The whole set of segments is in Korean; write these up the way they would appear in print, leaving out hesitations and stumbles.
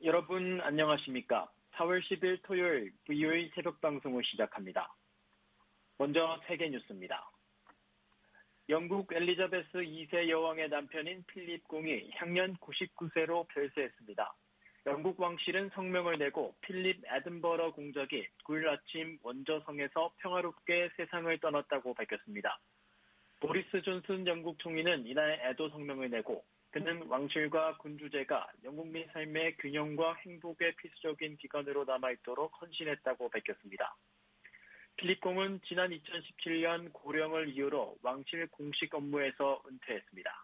여러분 안녕하십니까? 4월 10일 토요일 VOE 새벽 방송을 시작합니다. 먼저 세계 뉴스입니다. 영국 엘리자베스 2세 여왕의 남편인 필립 공이 향년 99세로 별세했습니다. 영국 왕실은 성명을 내고 필립 에든버러 공작이 9일 아침 원저성에서 평화롭게 세상을 떠났다고 밝혔습니다. 보리스 존슨 영국 총리는 이날 애도 성명을 내고 그는 왕실과 군주제가 영국민 삶의 균형과 행복의 필수적인 기관으로 남아있도록 헌신했다고 밝혔습니다. 필립 공은 지난 2017년 고령을 이유로 왕실 공식 업무에서 은퇴했습니다.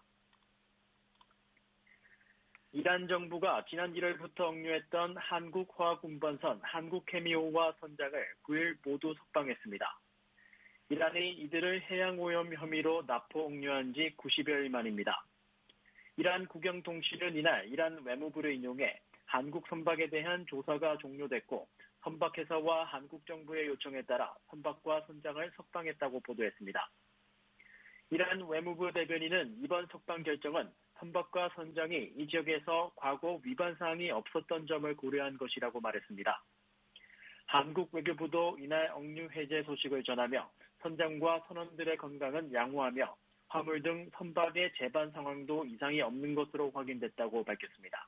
이란 정부가 지난 1월부터 억류했던 한국화학운반선 한국케미오화 선장을 9일 모두 석방했습니다. 이란이 이들을 해양오염 혐의로 납포 억류한 지 90여일 만입니다. 이란 국영통신은 이날 이란 외무부를 인용해 한국 선박에 대한 조사가 종료됐고 선박회사와 한국 정부의 요청에 따라 선박과 선장을 석방했다고 보도했습니다. 이란 외무부 대변인은 이번 석방 결정은 선박과 선장이 이 지역에서 과거 위반 사항이 없었던 점을 고려한 것이라고 말했습니다. 한국 외교부도 이날 억류 해제 소식을 전하며 선장과 선원들의 건강은 양호하며 화물 등 선박의 제반 상황도 이상이 없는 것으로 확인됐다고 밝혔습니다.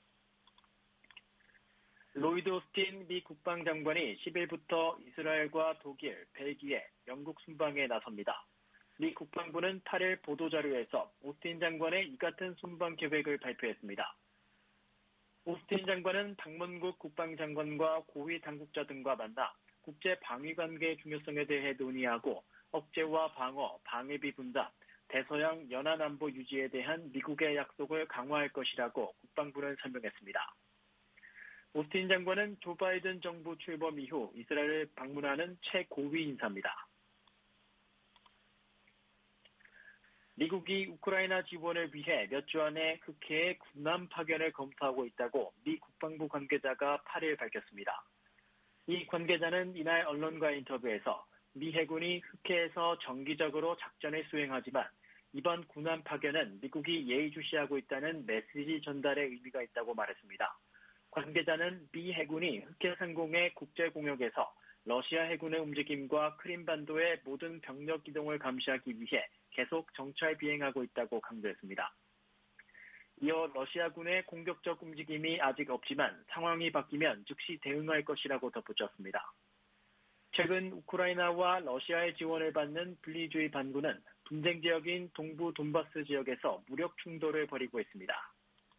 로이드 오스틴 미 국방장관이 10일부터 이스라엘과 독일, 벨기에, 영국 순방에 나섭니다. 미 국방부는 8일 보도자료에서 오스틴 장관의 이 같은 순방 계획을 발표했습니다. 오스틴 장관은 방문국 국방장관과 고위 당국자 등과 만나 국제 방위 관계의 중요성에 대해 논의하고 억제와 방어, 방위비 분담, 대서양 연안안보 유지에 대한 미국의 약속을 강화할 것이라고 국방부는 설명했습니다. 오스틴 장관은 조 바이든 정부 출범 이후 이스라엘을 방문하는 최고위 인사입니다. 미국이 우크라이나 지원을 위해 몇 주 안에 흑해의 군함 파견을 검토하고 있다고 미 국방부 관계자가 8일 밝혔습니다. 이 관계자는 이날 언론과 인터뷰에서 미 해군이 흑해에서 정기적으로 작전을 수행하지만 이번 군함 파견은 미국이 예의주시하고 있다는 메시지 전달의 의미가 있다고 말했습니다. 관계자는 미 해군이 흑해 상공의 국제공역에서 러시아 해군의 움직임과 크림반도의 모든 병력 이동을 감시하기 위해 계속 정찰 비행하고 있다고 강조했습니다. 이어 러시아군의 공격적 움직임이 아직 없지만 상황이 바뀌면 즉시 대응할 것이라고 덧붙였습니다. 최근 우크라이나와 러시아의 지원을 받는 분리주의 반군은 분쟁 지역인 동부 돈바스 지역에서 무력 충돌을 벌이고 있습니다.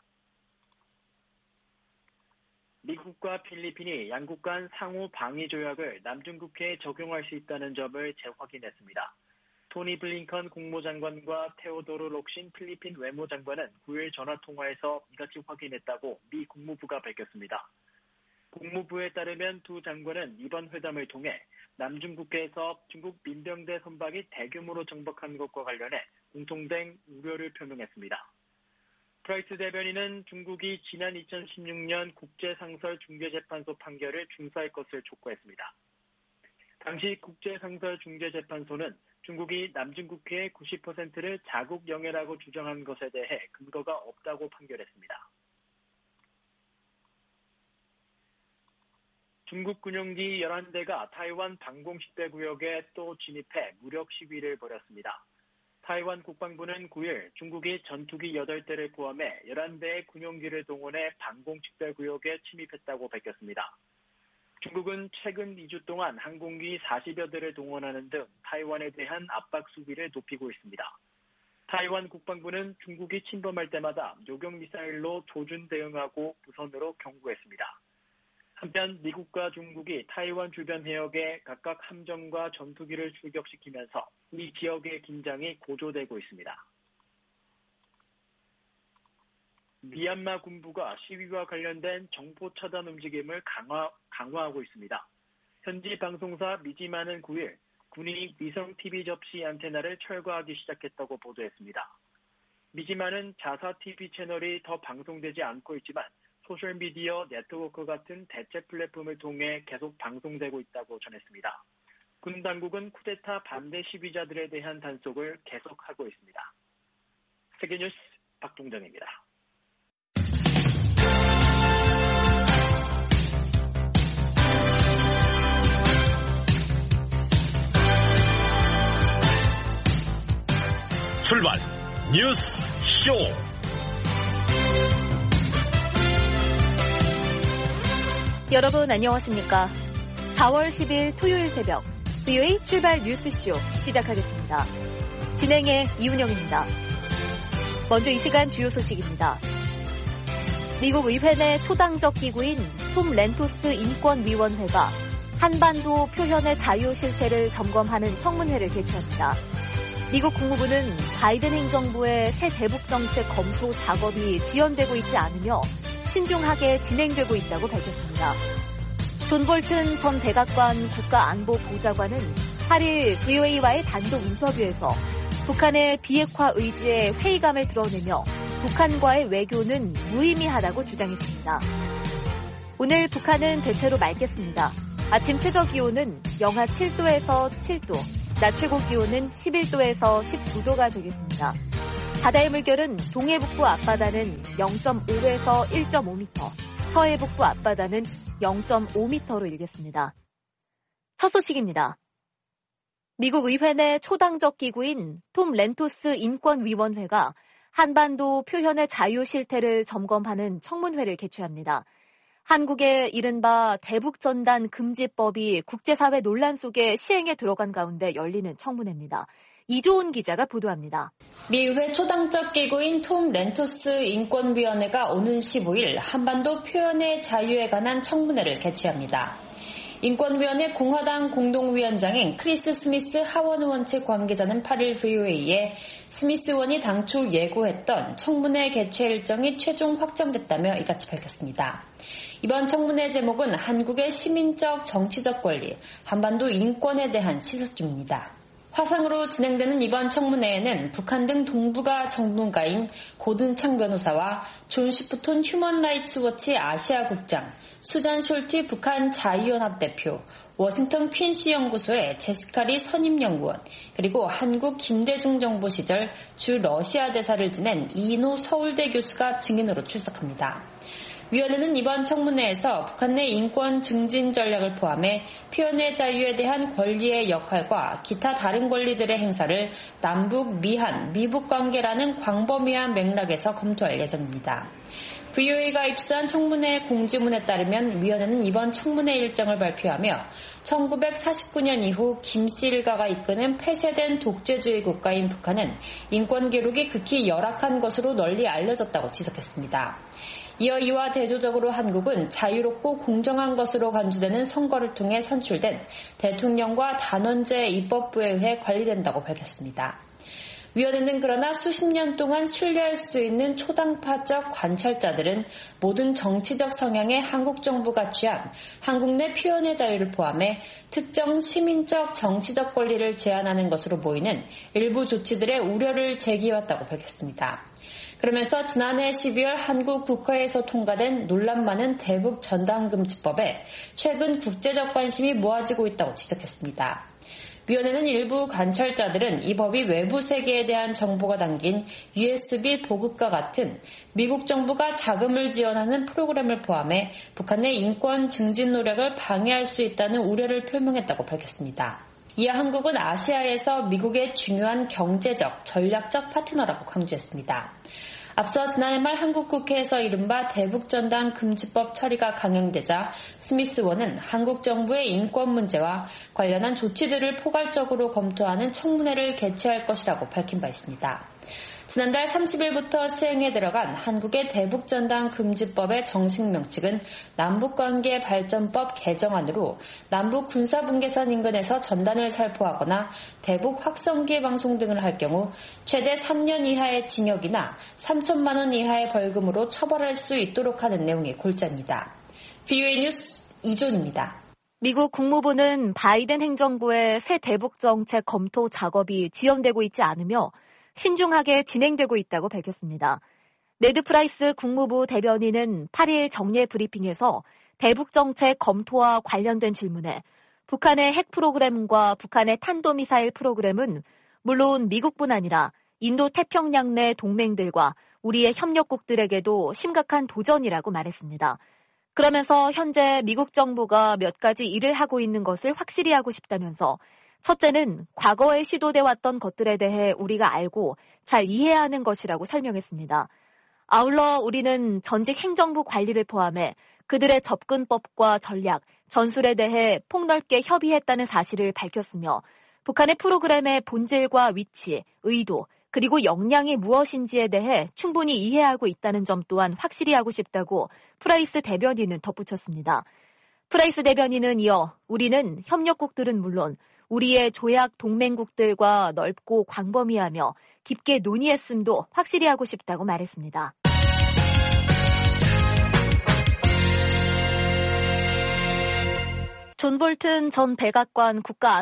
미국과 필리핀이 양국 간 상호 방위 조약을 남중국해에 적용할 수 있다는 점을 재확인했습니다. 토니 블링컨 국무장관과 테오도르 록신 필리핀 외무장관은 9일 전화통화에서 이같이 확인했다고 미 국무부가 밝혔습니다. 국무부에 따르면 두 장관은 이번 회담을 통해 남중국해에서 중국 민병대 선박이 대규모로 정박한 것과 관련해 공통된 우려를 표명했습니다. 프라이스 대변인은 중국이 지난 2016년 국제상설중재재판소 판결을 중사할 것을 촉구했습니다. 당시 국제상설중재재판소는 중국이 남중국해의 90%를 자국 영해라고 주장한 것에 대해 근거가 없다고 판결했습니다. 중국 군용기 11대가 타이완 방공식별구역에 또 진입해 무력 시위를 벌였습니다. 타이완 국방부는 9일 중국이 전투기 8대를 포함해 11대의 군용기를 동원해 방공식별구역에 침입했다고 밝혔습니다. 중국은 최근 2주 동안 항공기 40여 대를 동원하는 등 타이완에 대한 압박 수비를 높이고 있습니다. 타이완 국방부는 중국이 침범할 때마다 요격미사일로 조준 대응하고 무선으로 경고했습니다. 한편 미국과 중국이 타이완 주변 해역에 각각 함정과 전투기를 출격시키면서 이 지역의 긴장이 고조되고 있습니다. 미얀마 군부가 시위와 관련된 정보 차단 움직임을 강화하고 있습니다. 현지 방송사 미지마는 9일 군이 위성 TV 접시 안테나를 철거하기 시작했다고 보도했습니다. 미지마는 자사 TV 채널이 더 방송되지 않고 있지만 소셜미디어 네트워크 같은 대체 플랫폼을 통해 계속 방송되고 있다고 전했습니다. 군 당국은 쿠데타 반대 시위자들에 대한 단속을 계속하고 있습니다. 세계뉴스 박동정입니다. 출발 뉴스 쇼. 여러분 안녕하십니까? 4월 10일 토요일 새벽 VOA 출발 뉴스쇼 시작하겠습니다. 진행의 이훈영입니다. 먼저 이 시간 주요 소식입니다. 미국 의회 내 초당적 기구인 톰 렌토스 인권위원회가 한반도 표현의 자유 실태를 점검하는 청문회를 개최합니다. 미국 국무부는 바이든 행정부의 새 대북 정책 검토 작업이 지연되고 있지 않으며 신중하게 진행되고 있다고 밝혔습니다. 존 볼튼 전 백악관 국가안보보좌관은 8일 VOA와의 단독 인터뷰에서 북한의 비핵화 의지에 회의감을 드러내며 북한과의 외교는 무의미하다고 주장했습니다. 오늘 북한은 대체로 맑겠습니다. 아침 최저 기온은 영하 7도에서 7도, 낮 최고 기온은 11도에서 19도가 되겠습니다. 바다의 물결은 동해북부 앞바다는 0.5에서 1.5m, 서해북부 앞바다는 0.5m로 일겠습니다. 첫 소식입니다. 미국 의회 내 초당적 기구인 톰 렌토스 인권위원회가 한반도 표현의 자유 실태를 점검하는 청문회를 개최합니다. 한국의 이른바 대북전단 금지법이 국제사회 논란 속에 시행에 들어간 가운데 열리는 청문회입니다. 이조은 기자가 보도합니다. 미 의회 초당적 기구인 톰 렌토스 인권위원회가 오는 15일 한반도 표현의 자유에 관한 청문회를 개최합니다. 인권위원회 공화당 공동위원장인 크리스 스미스 하원 의원 측 관계자는 8일 VOA에 스미스 의원이 당초 예고했던 청문회 개최 일정이 최종 확정됐다며 이같이 밝혔습니다. 이번 청문회 제목은 한국의 시민적 정치적 권리, 한반도 인권에 대한 시사점입니다. 화상으로 진행되는 이번 청문회에는 북한 등 동북아 전문가인 고든창 변호사와 존 시프톤 휴먼 라이츠 워치 아시아 국장, 수잔 숄티 북한 자유연합 대표, 워싱턴 퀸시 연구소의 제스카리 선임연구원, 그리고 한국 김대중 정부 시절 주 러시아 대사를 지낸 이인호 서울대 교수가 증인으로 출석합니다. 위원회는 이번 청문회에서 북한 내 인권 증진 전략을 포함해 표현의 자유에 대한 권리의 역할과 기타 다른 권리들의 행사를 남북, 미한, 미북 관계라는 광범위한 맥락에서 검토할 예정입니다. VOA가 입수한 청문회 공지문에 따르면 위원회는 이번 청문회 일정을 발표하며 1949년 이후 김씨 일가가 이끄는 폐쇄된 독재주의 국가인 북한은 인권 기록이 극히 열악한 것으로 널리 알려졌다고 지적했습니다. 이어 이와 대조적으로 한국은 자유롭고 공정한 것으로 간주되는 선거를 통해 선출된 대통령과 단원제 입법부에 의해 관리된다고 밝혔습니다. 위원회는 그러나 수십 년 동안 신뢰할 수 있는 초당파적 관찰자들은 모든 정치적 성향의 한국 정부가 취한 한국 내 표현의 자유를 포함해 특정 시민적 정치적 권리를 제한하는 것으로 보이는 일부 조치들의 우려를 제기해왔다고 밝혔습니다. 그러면서 지난해 12월 한국 국회에서 통과된 논란 많은 대북 전단금지법에 최근 국제적 관심이 모아지고 있다고 지적했습니다. 위원회는 일부 관찰자들은 이 법이 외부 세계에 대한 정보가 담긴 USB 보급과 같은 미국 정부가 자금을 지원하는 프로그램을 포함해 북한 내 인권 증진 노력을 방해할 수 있다는 우려를 표명했다고 밝혔습니다. 이어 한국은 아시아에서 미국의 중요한 경제적, 전략적 파트너라고 강조했습니다. 앞서 지난해 말 한국 국회에서 이른바 대북전단 금지법 처리가 강행되자 스미스 의원은 한국 정부의 인권 문제와 관련한 조치들을 포괄적으로 검토하는 청문회를 개최할 것이라고 밝힌 바 있습니다. 지난달 30일부터 시행에 들어간 한국의 대북전단 금지법의 정식 명칭은 남북관계 발전법 개정안으로 남북 군사분계선 인근에서 전단을 살포하거나 대북 확성기 방송 등을 할 경우 최대 3년 이하의 징역이나 3천만 원 이하의 벌금으로 처벌할 수 있도록 하는 내용의 골자입니다. VOA 뉴스 이존입니다. 미국 국무부는 바이든 행정부의 새 대북 정책 검토 작업이 지연되고 있지 않으며 신중하게 진행되고 있다고 밝혔습니다. 네드 프라이스 국무부 대변인은 8일 정례 브리핑에서 대북 정책 검토와 관련된 질문에 북한의 핵 프로그램과 북한의 탄도미사일 프로그램은 물론 미국뿐 아니라 인도 태평양 내 동맹들과 우리의 협력국들에게도 심각한 도전이라고 말했습니다. 그러면서 현재 미국 정부가 몇 가지 일을 하고 있는 것을 확실히 하고 싶다면서 첫째는 과거에 시도돼 왔던 것들에 대해 우리가 알고 잘 이해해야 하는 것이라고 설명했습니다. 아울러 우리는 전직 행정부 관리를 포함해 그들의 접근법과 전략, 전술에 대해 폭넓게 협의했다는 사실을 밝혔으며 북한의 프로그램의 본질과 위치, 의도, 그리고 역량이 무엇인지에 대해 충분히 이해하고 있다는 점 또한 확실히 하고 싶다고 프라이스 대변인은 덧붙였습니다. 프라이스 대변인은 이어 우리는 협력국들은 물론 우리의 조약 동맹국들과 넓고 광범위하며 깊게 논의했음도 확실히 하고 싶다고 말했습니다. 존 볼튼 전 백악관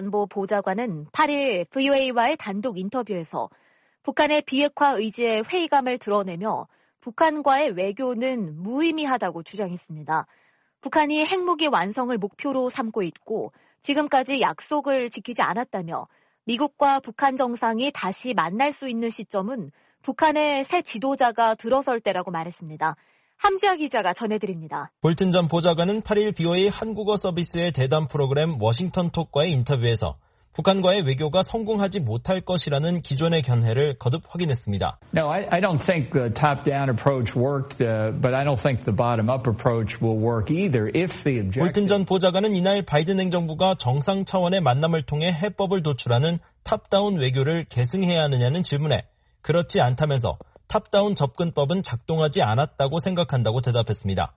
국가안보보좌관은 8일 VOA와의 단독 인터뷰에서 북한의 비핵화 의지의 회의감을 드러내며 북한과의 외교는 무의미하다고 주장했습니다. 북한이 핵무기 완성을 목표로 삼고 있고 지금까지 약속을 지키지 않았다며 미국과 북한 정상이 다시 만날 수 있는 시점은 북한의 새 지도자가 들어설 때라고 말했습니다. 함지아 기자가 전해드립니다. 볼튼 전 보좌관은 8일 BOA 한국어 서비스의 대담 프로그램 워싱턴 톡과의 인터뷰에서 북한과의 외교가 성공하지 못할 것이라는 기존의 견해를 거듭 확인했습니다. No, I don't think the top-down approach worked, but I don't think the bottom-up approach will work either. If the objective... 볼튼 전 보좌관은 이날 바이든 행정부가 정상 차원의 만남을 통해 해법을 도출하는 탑다운 외교를 계승해야 하느냐는 질문에 그렇지 않다면서 탑다운 접근법은 작동하지 않았다고 생각한다고 대답했습니다.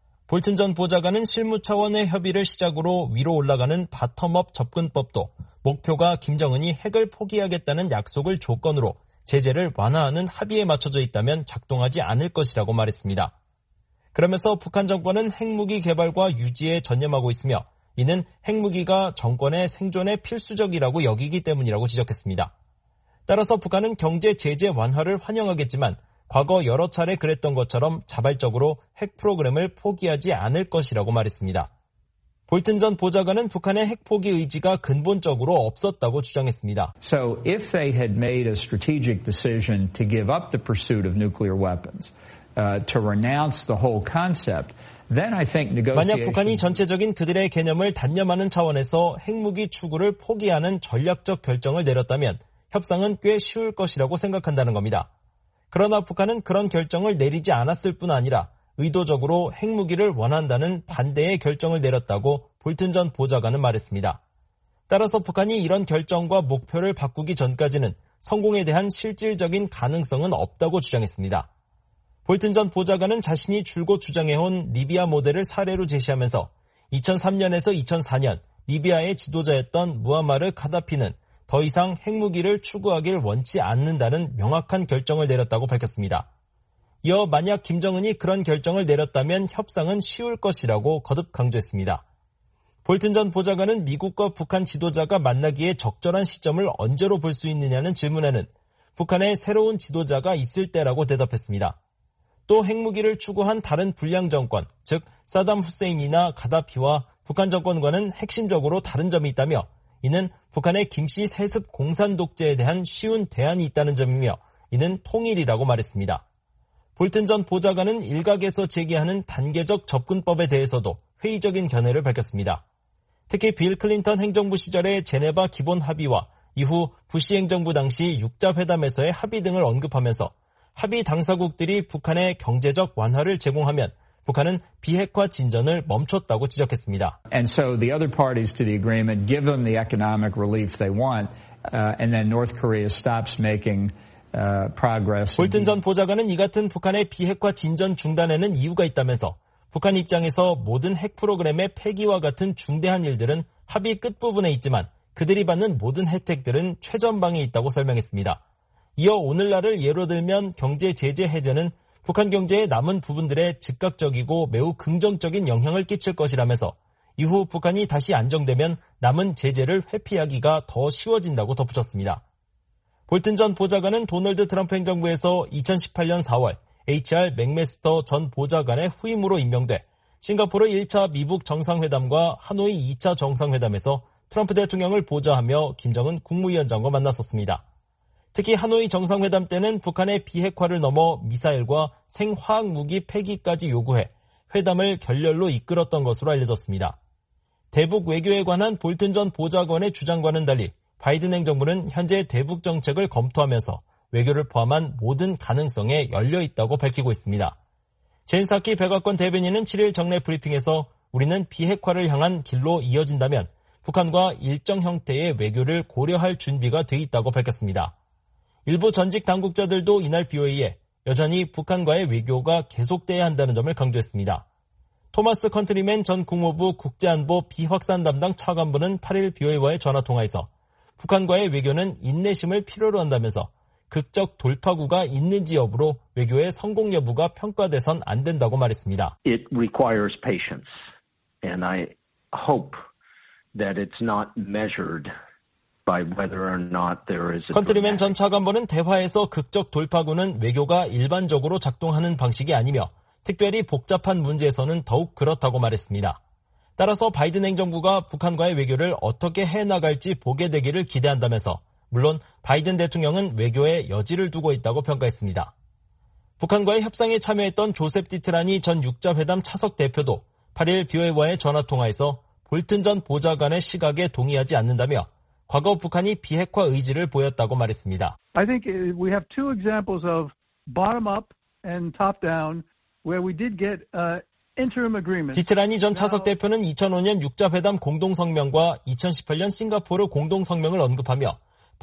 볼튼 전 보좌관은 실무 차원의 협의를 시작으로 위로 올라가는 바텀업 접근법도 목표가 김정은이 핵을 포기하겠다는 약속을 조건으로 제재를 완화하는 합의에 맞춰져 있다면 작동하지 않을 것이라고 말했습니다. 그러면서 북한 정권은 핵무기 개발과 유지에 전념하고 있으며 이는 핵무기가 정권의 생존에 필수적이라고 여기기 때문이라고 지적했습니다. 따라서 북한은 경제 제재 완화를 환영하겠지만 과거 여러 차례 그랬던 것처럼 자발적으로 핵 프로그램을 포기하지 않을 것이라고 말했습니다. 볼튼 전 보좌관은 북한의 핵 포기 의지가 근본적으로 없었다고 주장했습니다. So if they had made a strategic decision to give up the pursuit of nuclear weapons, to renounce the whole concept, then I think negotiations... 만약 북한이 전체적인 그들의 개념을 단념하는 차원에서 핵무기 추구를 포기하는 전략적 결정을 내렸다면 협상은 꽤 쉬울 것이라고 생각한다는 겁니다. 그러나 북한은 그런 결정을 내리지 않았을 뿐 아니라 의도적으로 핵무기를 원한다는 반대의 결정을 내렸다고 볼튼 전 보좌관은 말했습니다. 따라서 북한이 이런 결정과 목표를 바꾸기 전까지는 성공에 대한 실질적인 가능성은 없다고 주장했습니다. 볼튼 전 보좌관은 자신이 줄곧 주장해온 리비아 모델을 사례로 제시하면서 2003년에서 2004년 리비아의 지도자였던 무아마르 카다피는 더 이상 핵무기를 추구하길 원치 않는다는 명확한 결정을 내렸다고 밝혔습니다. 이어 만약 김정은이 그런 결정을 내렸다면 협상은 쉬울 것이라고 거듭 강조했습니다. 볼튼 전 보좌관은 미국과 북한 지도자가 만나기에 적절한 시점을 언제로 볼 수 있느냐는 질문에는 북한의 새로운 지도자가 있을 때라고 대답했습니다. 또 핵무기를 추구한 다른 불량 정권, 즉 사담 후세인이나 가다피와 북한 정권과는 핵심적으로 다른 점이 있다며 이는 북한의 김씨 세습 공산 독재에 대한 쉬운 대안이 있다는 점이며 이는 통일이라고 말했습니다. 볼튼 전 보좌관은 일각에서 제기하는 단계적 접근법에 대해서도 회의적인 견해를 밝혔습니다. 특히 빌 클린턴 행정부 시절의 제네바 기본 합의와 이후 부시 행정부 당시 6자 회담에서의 합의 등을 언급하면서 합의 당사국들이 북한의 경제적 완화를 제공하면 북한은 비핵화 진전을 멈췄다고 지적했습니다. And so the other parties to the agreement give them the economic relief they want, and then North Korea stops making progress. 볼튼 전 보좌관은 이 같은 북한의 비핵화 진전 중단에는 이유가 있다면서 북한 입장에서 모든 핵 프로그램의 폐기와 같은 중대한 일들은 합의 끝부분에 있지만 그들이 받는 모든 혜택들은 최전방에 있다고 설명했습니다. 이어 오늘날을 예로 들면 경제 제재 해제는 북한 경제의 남은 부분들에 즉각적이고 매우 긍정적인 영향을 끼칠 것이라면서 이후 북한이 다시 안정되면 남은 제재를 회피하기가 더 쉬워진다고 덧붙였습니다. 볼튼 전 보좌관은 도널드 트럼프 행정부에서 2018년 4월 HR 맥메스터 전 보좌관의 후임으로 임명돼 싱가포르 1차 미북 정상회담과 하노이 2차 정상회담에서 트럼프 대통령을 보좌하며 김정은 국무위원장과 만났었습니다. 특히 하노이 정상회담 때는 북한의 비핵화를 넘어 미사일과 생화학무기 폐기까지 요구해 회담을 결렬로 이끌었던 것으로 알려졌습니다. 대북 외교에 관한 볼튼 전 보좌관의 주장과는 달리 바이든 행정부는 현재 대북 정책을 검토하면서 외교를 포함한 모든 가능성에 열려 있다고 밝히고 있습니다. 젠 사키 백악관 대변인은 7일 정례 브리핑에서 우리는 비핵화를 향한 길로 이어진다면 북한과 일정 형태의 외교를 고려할 준비가 돼 있다고 밝혔습니다. 일부 전직 당국자들도 이날 BOA에 여전히 북한과의 외교가 계속돼야 한다는 점을 강조했습니다. 토마스 컨트리맨 전 국무부 국제안보 비확산 담당 차관보는 8일 BOA와의 전화통화에서 북한과의 외교는 인내심을 필요로 한다면서 극적 돌파구가 있는지 여부로 외교의 성공 여부가 평가돼선 안 된다고 말했습니다. It requires patience, and I hope that it's not measured by whether or not there is a 컨트리맨 전 차관보는 대화에서 극적 돌파구는 외교가 일반적으로 작동하는 방식이 아니며 특별히 복잡한 문제에서는 더욱 그렇다고 말했습니다. 따라서 바이든 행정부가 북한과의 외교를 어떻게 해나갈지 보게 되기를 기대한다면서 물론 바이든 대통령은 외교에 여지를 두고 있다고 평가했습니다. 북한과의 협상에 참여했던 조셉 디트라니 전 육자회담 차석 대표도 8일 BOA와의 전화통화에서 볼튼 전 보좌관의 시각에 동의하지 않는다며 과거 북한이 비핵화 의지를 보였다고 말했습니다. I think we have two examples of bottom up and top down where we did get interim agreement. 디트라니 전 차석 대표는 2005년 육자회담 공동성명과 2018년 싱가포르 공동성명을 언급하며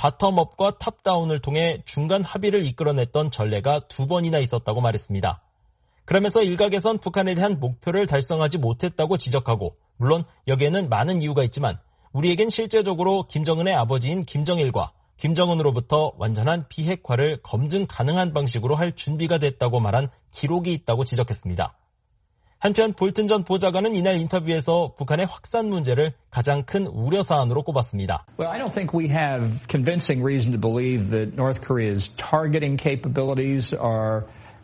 바텀업과 탑다운을 통해 중간 합의를 이끌어냈던 전례가 2번이나 있었다고 말했습니다. 그러면서 일각에선 북한에 대한 목표를 달성하지 못했다고 지적하고 물론 여기에는 많은 이유가 있지만 우리에겐 실제적으로 김정은의 아버지인 김정일과 김정은으로부터 완전한 비핵화를 검증 가능한 방식으로 할 준비가 됐다고 말한 기록이 있다고 지적했습니다. 한편 볼튼 전 보좌관은 이날 인터뷰에서 북한의 확산 문제를 가장 큰 우려 사안으로 꼽았습니다. Well, I don't think we have convincing reason to believe that North Korea's targeting capabilities are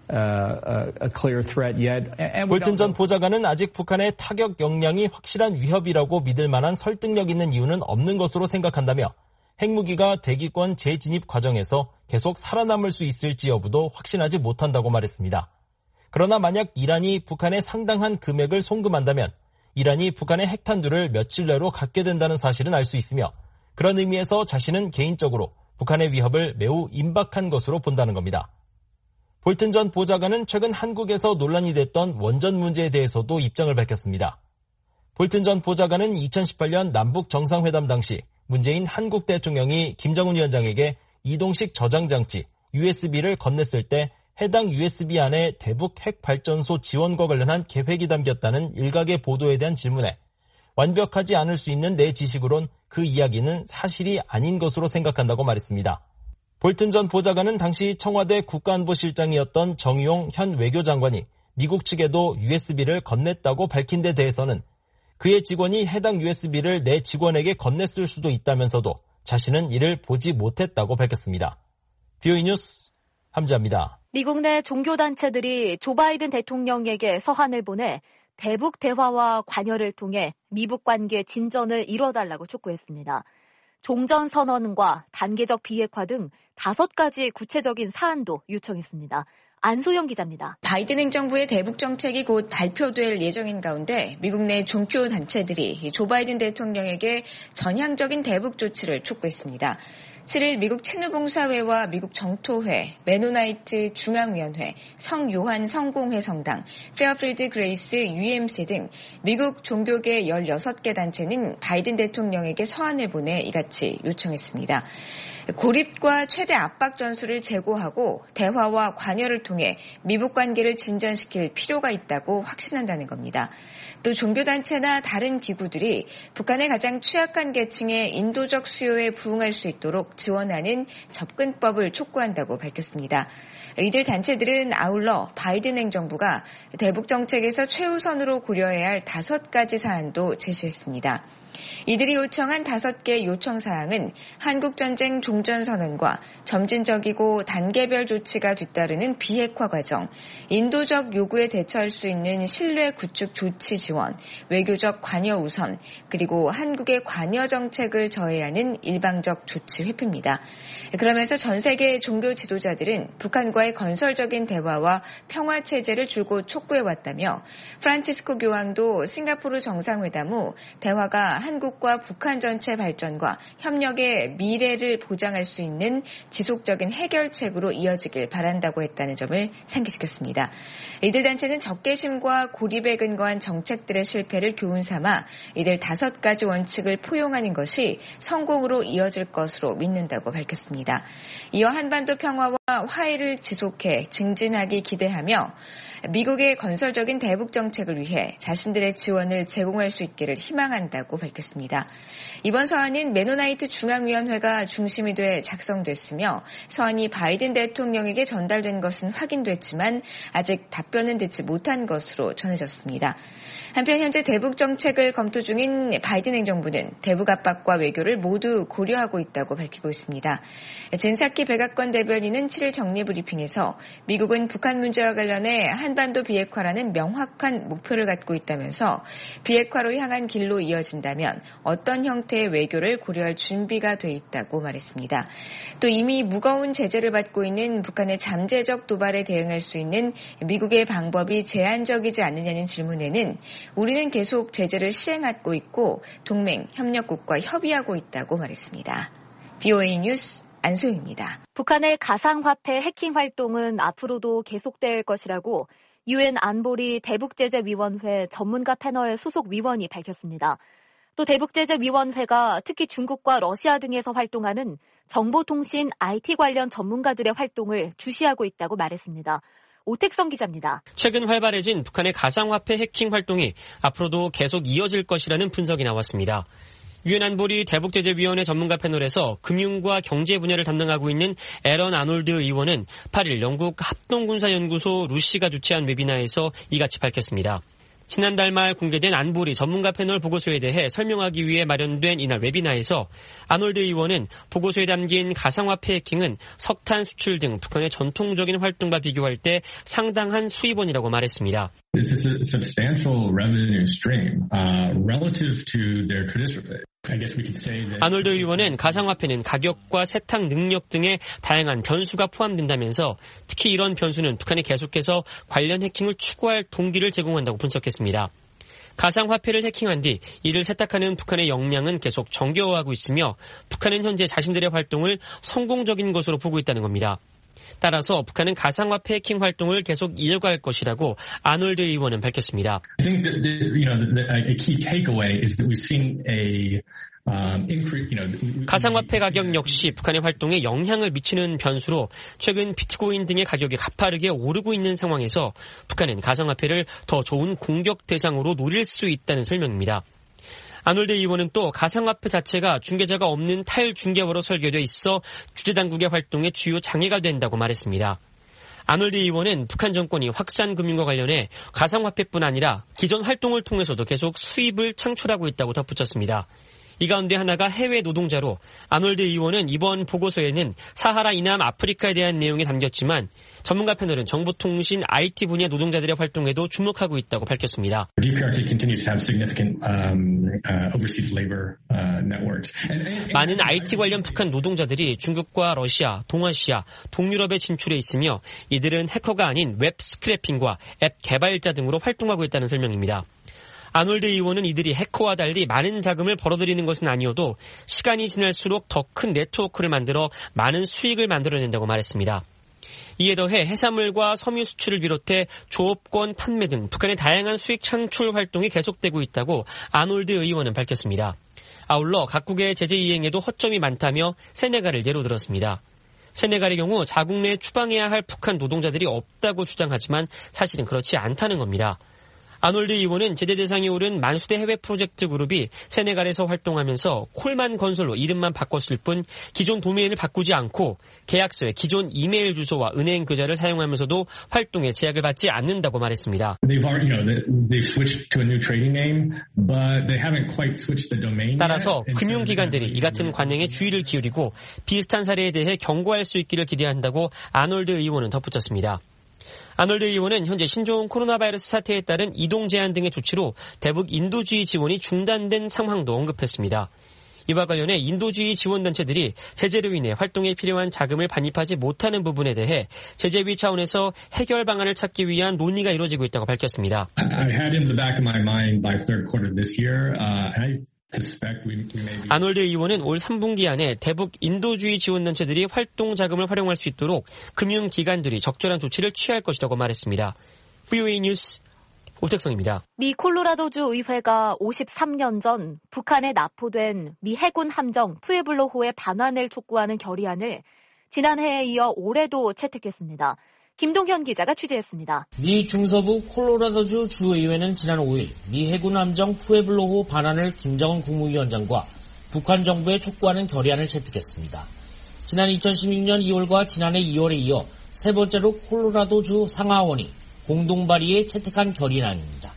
a clear threat yet. 볼튼 전 보좌관은 아직 북한의 타격 역량이 확실한 위협이라고 믿을 만한 설득력 있는 이유는 없는 것으로 생각한다며 핵무기가 대기권 재진입 과정에서 계속 살아남을 수 있을지 여부도 확신하지 못한다고 말했습니다. 그러나 만약 이란이 북한에 상당한 금액을 송금한다면 이란이 북한의 핵탄두를 며칠 내로 갖게 된다는 사실은 알 수 있으며 그런 의미에서 자신은 개인적으로 북한의 위협을 매우 임박한 것으로 본다는 겁니다. 볼튼 전 보좌관은 최근 한국에서 논란이 됐던 원전 문제에 대해서도 입장을 밝혔습니다. 볼튼 전 보좌관은 2018년 남북 정상회담 당시 문재인 한국 대통령이 김정은 위원장에게 이동식 저장장치 USB를 건넸을 때 해당 USB 안에 대북 핵발전소 지원과 관련한 계획이 담겼다는 일각의 보도에 대한 질문에 완벽하지 않을 수 있는 내 지식으론 그 이야기는 사실이 아닌 것으로 생각한다고 말했습니다. 볼튼 전 보좌관은 당시 청와대 국가안보실장이었던 정의용 현 외교장관이 미국 측에도 USB를 건넸다고 밝힌 데 대해서는 그의 직원이 해당 USB를 내 직원에게 건넸을 수도 있다면서도 자신은 이를 보지 못했다고 밝혔습니다. BOE 뉴스 함지아입니다. 미국 내 종교단체들이 조 바이든 대통령에게 서한을 보내 대북 대화와 관여를 통해 미북 관계 진전을 이뤄달라고 촉구했습니다. 종전선언과 단계적 비핵화 등 5가지 구체적인 사안도 요청했습니다. 안소영 기자입니다. 바이든 행정부의 대북 정책이 곧 발표될 예정인 가운데 미국 내 종교 단체들이 조 바이든 대통령에게 전향적인 대북 조치를 촉구했습니다. 7일 미국 친우봉사회와 미국 정토회, 메노나이트 중앙위원회, 성요한 성공회 성당, 페어필드 그레이스 UMC 등 미국 종교계 16개 단체는 바이든 대통령에게 서한을 보내 이같이 요청했습니다. 고립과 최대 압박 전술을 제고하고 대화와 관여를 통해 미북 관계를 진전시킬 필요가 있다고 확신한다는 겁니다. 또 종교단체나 다른 기구들이 북한의 가장 취약한 계층의 인도적 수요에 부응할 수 있도록 지원하는 접근법을 촉구한다고 밝혔습니다. 이들 단체들은 아울러 바이든 행정부가 대북 정책에서 최우선으로 고려해야 할 5가지 사안도 제시했습니다. 이들이 요청한 5개 요청사항은 한국전쟁 종전선언과 점진적이고 단계별 조치가 뒤따르는 비핵화 과정, 인도적 요구에 대처할 수 있는 신뢰 구축 조치 지원, 외교적 관여 우선, 그리고 한국의 관여 정책을 저해하는 일방적 조치 회피입니다. 그러면서 전 세계 종교 지도자들은 북한과의 건설적인 대화와 평화 체제를 줄곧 촉구해왔다며 프란치스코 교황도 싱가포르 정상회담 후 대화가 한국과 북한 전체 발전과 협력의 미래를 보장할 수 있는 지속적인 해결책으로 이어지길 바란다고 했다는 점을 상기시켰습니다. 이들 단체는 적개심과 고립에 근거한 정책들의 실패를 교훈 삼아 이들 5가지 원칙을 포용하는 것이 성공으로 이어질 것으로 믿는다고 밝혔습니다. 이어 한반도 평화와 화해를 지속해 증진하기 기대하며 미국의 건설적인 대북 정책을 위해 자신들의 지원을 제공할 수 있기를 희망한다고 밝혔습니다. 이번 서한은 메노나이트 중앙위원회가 중심이 돼 작성됐으며 서한이 바이든 대통령에게 전달된 것은 확인됐지만 아직 답변은 듣지 못한 것으로 전해졌습니다. 한편 현재 대북 정책을 검토 중인 바이든 행정부는 대북 압박과 외교를 모두 고려하고 있다고 밝히고 있습니다. 젠사키 백악관 대변인은 7일 정례브리핑에서 미국은 북한 문제와 관련해 한반도 비핵화라는 명확한 목표를 갖고 있다면서 비핵화로 향한 길로 이어진다면 어떤 형태의 외교를 고려할 준비가 돼 있다고 말했습니다. 또 이미 무거운 제재를 받고 있는 북한의 잠재적 도발에 대응할 수 있는 미국의 방법이 제한적이지 않느냐는 질문에는 우리는 계속 제재를 시행하고 있고 동맹, 협력국과 협의하고 있다고 말했습니다. VOA 뉴스 안소영입니다. 북한의 가상화폐 해킹 활동은 앞으로도 계속될 것이라고 유엔 안보리 대북제재위원회 전문가 패널 소속 위원이 밝혔습니다. 또 대북제재위원회가 특히 중국과 러시아 등에서 활동하는 정보통신 IT 관련 전문가들의 활동을 주시하고 있다고 말했습니다. 오택성 기자입니다. 최근 활발해진 북한의 가상화폐 해킹 활동이 앞으로도 계속 이어질 것이라는 분석이 나왔습니다. 유엔 안보리 대북제재위원회 전문가 패널에서 금융과 경제 분야를 담당하고 있는 에런 아놀드 의원은 8일 영국 합동군사연구소 루시가 주최한 웨비나에서 이같이 밝혔습니다. 지난달 말 공개된 안보리 전문가 패널 보고서에 대해 설명하기 위해 마련된 이날 웨비나에서 아놀드 의원은 보고서에 담긴 가상화폐 해킹은 석탄 수출 등 북한의 전통적인 활동과 비교할 때 상당한 수입원이라고 말했습니다. This is a substantial revenue stream relative to their traditional. I guess we could say that. 아놀드 의원은 가상화폐는 가격과 세탁 능력 등의 다양한 변수가 포함된다면서 특히 이런 변수는 북한이 계속해서 관련 해킹을 추구할 동기를 제공한다고 분석했습니다. 가상화폐를 해킹한 뒤 이를 세탁하는 북한의 역량은 계속 정교화하고 있으며 북한은 현재 자신들의 활동을 성공적인 것으로 보고 있다는 겁니다. 따라서 북한은 가상화폐 해킹 활동을 계속 이어갈 것이라고 아놀드 의원은 밝혔습니다. I think that a key takeaway is that we've seen a 가상화폐 가격 역시 북한의 활동에 영향을 미치는 변수로 최근 비트코인 등의 가격이 가파르게 오르고 있는 상황에서 북한은 가상화폐를 더 좋은 공격 대상으로 노릴 수 있다는 설명입니다. 아놀드 의원은 또 가상화폐 자체가 중개자가 없는 탈중개화로 설계돼 있어 규제당국의 활동에 주요 장애가 된다고 말했습니다. 아놀드 의원은 북한 정권이 확산 금융과 관련해 가상화폐뿐 아니라 기존 활동을 통해서도 계속 수입을 창출하고 있다고 덧붙였습니다. 이 가운데 하나가 해외 노동자로 아놀드 의원은 이번 보고서에는 사하라 이남 아프리카에 대한 내용이 담겼지만 전문가 패널은 정보통신 IT 분야 노동자들의 활동에도 주목하고 있다고 밝혔습니다. DPRK continues to have significant overseas labor networks. 많은 IT 관련 북한 노동자들이 중국과 러시아, 동아시아, 동유럽에 진출해 있으며 이들은 해커가 아닌 웹 스크래핑과 앱 개발자 등으로 활동하고 있다는 설명입니다. 아놀드 의원은 이들이 해커와 달리 많은 자금을 벌어들이는 것은 아니어도 시간이 지날수록 더 큰 네트워크를 만들어 많은 수익을 만들어낸다고 말했습니다. 이에 더해 해산물과 섬유 수출을 비롯해 조업권 판매 등 북한의 다양한 수익 창출 활동이 계속되고 있다고 아놀드 의원은 밝혔습니다. 아울러 각국의 제재 이행에도 허점이 많다며 세네갈을 예로 들었습니다. 세네갈의 경우 자국 내에 추방해야 할 북한 노동자들이 없다고 주장하지만 사실은 그렇지 않다는 겁니다. 아놀드 의원은 제재 대상에 오른 만수대 해외 프로젝트 그룹이 세네갈에서 활동하면서 콜만 건설로 이름만 바꿨을 뿐 기존 도메인을 바꾸지 않고 계약서에 기존 이메일 주소와 은행 계좌를 사용하면서도 활동에 제약을 받지 않는다고 말했습니다. 따라서 금융기관들이 이 같은 관행에 주의를 기울이고 비슷한 사례에 대해 경고할 수 있기를 기대한다고 아놀드 의원은 덧붙였습니다. 아놀드 의원은 현재 신종 코로나 바이러스 사태에 따른 이동 제한 등의 조치로 대북 인도주의 지원이 중단된 상황도 언급했습니다. 이와 관련해 인도주의 지원단체들이 제재로 인해 활동에 필요한 자금을 반입하지 못하는 부분에 대해 제재위 차원에서 해결 방안을 찾기 위한 논의가 이루어지고 있다고 밝혔습니다. 아놀드 의원은 올 3분기 안에 대북 인도주의 지원단체들이 활동 자금을 활용할 수 있도록 금융기관들이 적절한 조치를 취할 것이라고 말했습니다. VOA 뉴스 오택성입니다. 미 콜로라도주 의회가 53년 전 북한에 납포된 미 해군 함정 푸에블로호의 반환을 촉구하는 결의안을 지난해에 이어 올해도 채택했습니다. 김동현 기자가 취재했습니다. 미 중서부 콜로라도주 주의회는 지난 5일 미 해군 함정 푸에블로호 반환을 김정은 국무위원장과 북한 정부에 촉구하는 결의안을 채택했습니다. 지난 2016년 2월과 지난해 2월에 이어 세 번째로 콜로라도주 상하원이 공동 발의에 채택한 결의안입니다.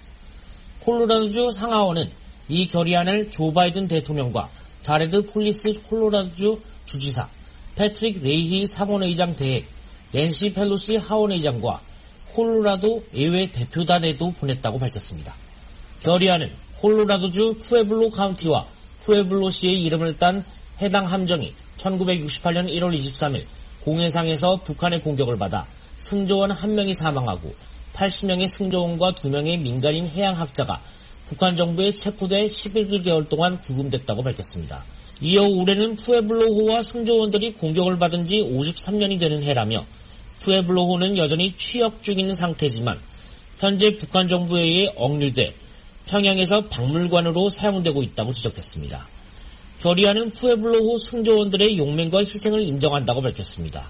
콜로라도주 상하원은 이 결의안을 조 바이든 대통령과 자레드 폴리스 콜로라도주 주지사, 패트릭 레이히 상원의장 대행, 낸시 펠로시 하원의장과 콜로라도 의회 대표단에도 보냈다고 밝혔습니다. 결의안은 콜로라도주 푸에블로 카운티와 푸에블로시의 이름을 딴 해당 함정이 1968년 1월 23일 공해상에서 북한의 공격을 받아 승조원 1명이 사망하고 80명의 승조원과 2명의 민간인 해양학자가 북한 정부에 체포돼 11개월 동안 구금됐다고 밝혔습니다. 이어 올해는 푸에블로호와 승조원들이 공격을 받은 지 53년이 되는 해라며 푸에블로호는 여전히 취역 중인 상태지만 현재 북한 정부에 의해 억류돼 평양에서 박물관으로 사용되고 있다고 지적했습니다. 결의안은 푸에블로호 승조원들의 용맹과 희생을 인정한다고 밝혔습니다.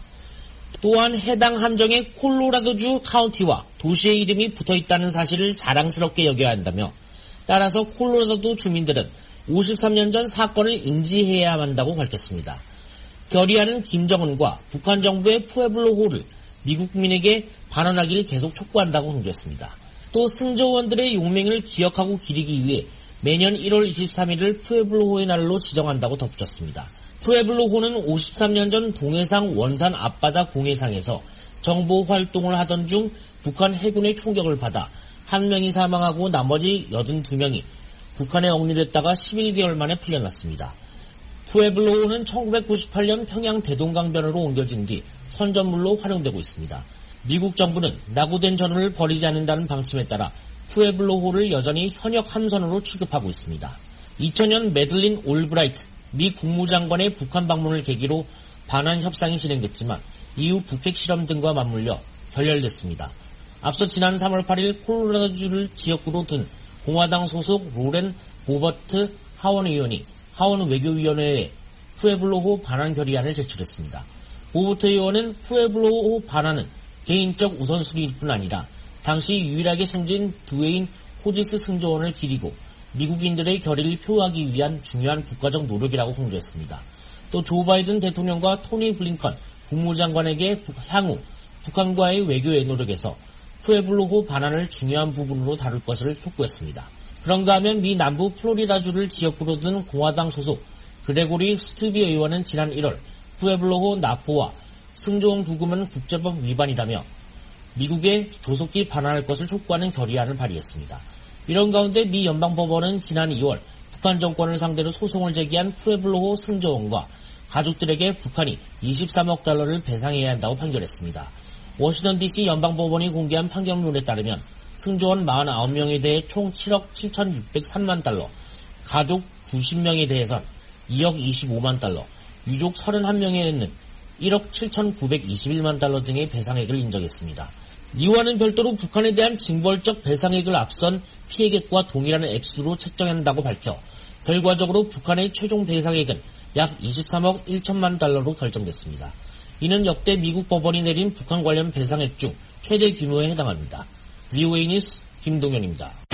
또한 해당 함정에 콜로라도주 카운티와 도시의 이름이 붙어있다는 사실을 자랑스럽게 여겨야 한다며 따라서 콜로라도 주민들은 53년 전 사건을 인지해야 한다고 밝혔습니다. 결의안은 김정은과 북한 정부의 푸에블로호를 미국 국민에게 반환하기를 계속 촉구한다고 강조했습니다. 또 승조원들의 용맹을 기억하고 기리기 위해 매년 1월 23일을 푸에블로호의 날로 지정한다고 덧붙였습니다. 푸에블로호는 53년 전 동해상 원산 앞바다 공해상에서 정보 활동을 하던 중 북한 해군의 총격을 받아 1명이 사망하고 나머지 82명이 북한에 억류됐다가 11개월 만에 풀려났습니다. 푸에블로호는 1998년 평양 대동강변으로 옮겨진 뒤 선전물로 활용되고 있습니다. 미국 정부는 낙오된 전후를 버리지 않는다는 방침에 따라 푸에블로호를 여전히 현역 함선으로 취급하고 있습니다. 2000년 매들린 올브라이트 미 국무장관의 북한 방문을 계기로 반환 협상이 진행됐지만 이후 북핵 실험 등과 맞물려 결렬됐습니다. 앞서 지난 3월 8일 콜로라도주를 지역구로 둔 공화당 소속 로렌 보버트 하원 의원이 하원 외교위원회에 푸에블로호 반환 결의안을 제출했습니다. 보버트 의원은 푸에블로호 반환은 개인적 우선순위일 뿐 아니라 당시 유일하게 생존 드웨인 호지스 승조원을 기리고 미국인들의 결의를 표하기 위한 중요한 국가적 노력이라고 강조했습니다. 또 조 바이든 대통령과 토니 블링컨 국무장관에게 향후 북한과의 외교의 노력에서 푸에블로호 반환을 중요한 부분으로 다룰 것을 촉구했습니다. 그런가 하면 미 남부 플로리다주를 지역구로 둔 공화당 소속 그레고리 스튜비 의원은 지난 1월 푸에블로호 납포와 승조원 구금은 국제법 위반이라며 미국에 조속히 반환할 것을 촉구하는 결의안을 발의했습니다. 이런 가운데 미 연방법원은 지난 2월 북한 정권을 상대로 소송을 제기한 푸에블로호 승조원과 가족들에게 북한이 23억 달러를 배상해야 한다고 판결했습니다. 워싱턴 DC 연방법원이 공개한 판결문에 따르면 승조원 49명에 대해 총 7억 7,603만 달러, 가족 90명에 대해선 2억 25만 달러, 유족 31명에는 1억 7,921만 달러 등의 배상액을 인정했습니다. 이와는 별도로 북한에 대한 징벌적 배상액을 앞선 피해액과 동일한 액수로 책정한다고 밝혀 결과적으로 북한의 최종 배상액은 약 23억 1천만 달러로 결정됐습니다. 이는 역대 미국 법원이 내린 북한 관련 배상액 중 최대 규모에 해당합니다. VOA 뉴스 김동현입니다.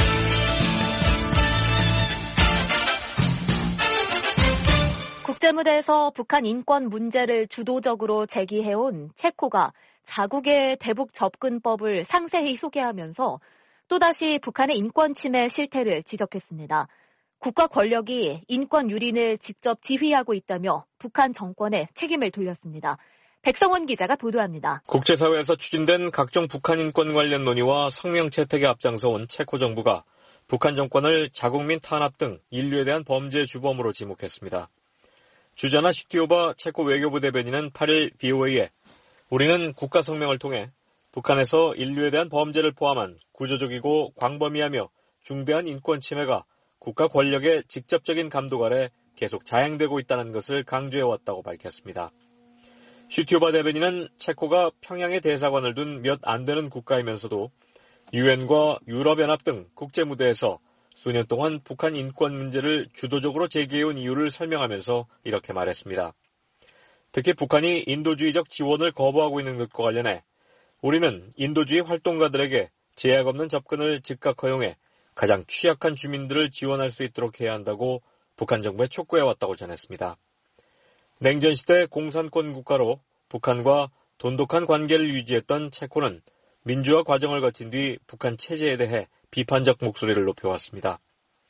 국제무대에서 북한 인권 문제를 주도적으로 제기해온 체코가 자국의 대북 접근법을 상세히 소개하면서 또다시 북한의 인권 침해 실태를 지적했습니다. 국가 권력이 인권 유린을 직접 지휘하고 있다며 북한 정권에 책임을 돌렸습니다. 백성원 기자가 보도합니다. 국제사회에서 추진된 각종 북한 인권 관련 논의와 성명 채택에 앞장서온 체코 정부가 북한 정권을 자국민 탄압 등 인류에 대한 범죄 주범으로 지목했습니다. 주자나 슈티오바 체코 외교부 대변인은 8일 BOA에 우리는 국가 성명을 통해 북한에서 인류에 대한 범죄를 포함한 구조적이고 광범위하며 중대한 인권 침해가 국가 권력의 직접적인 감독 아래 계속 자행되고 있다는 것을 강조해왔다고 밝혔습니다. 슈티오바 대변인은 체코가 평양에 대사관을 둔 몇 안 되는 국가이면서도 유엔과 유럽연합 등 국제무대에서 수년 동안 북한 인권 문제를 주도적으로 제기해온 이유를 설명하면서 이렇게 말했습니다. 특히 북한이 인도주의적 지원을 거부하고 있는 것과 관련해 우리는 인도주의 활동가들에게 제약 없는 접근을 즉각 허용해 가장 취약한 주민들을 지원할 수 있도록 해야 한다고 북한 정부에 촉구해왔다고 전했습니다. 냉전시대 공산권 국가로 북한과 돈독한 관계를 유지했던 체코는 민주화 과정을 거친 뒤 북한 체제에 대해 비판적 목소리를 높여왔습니다.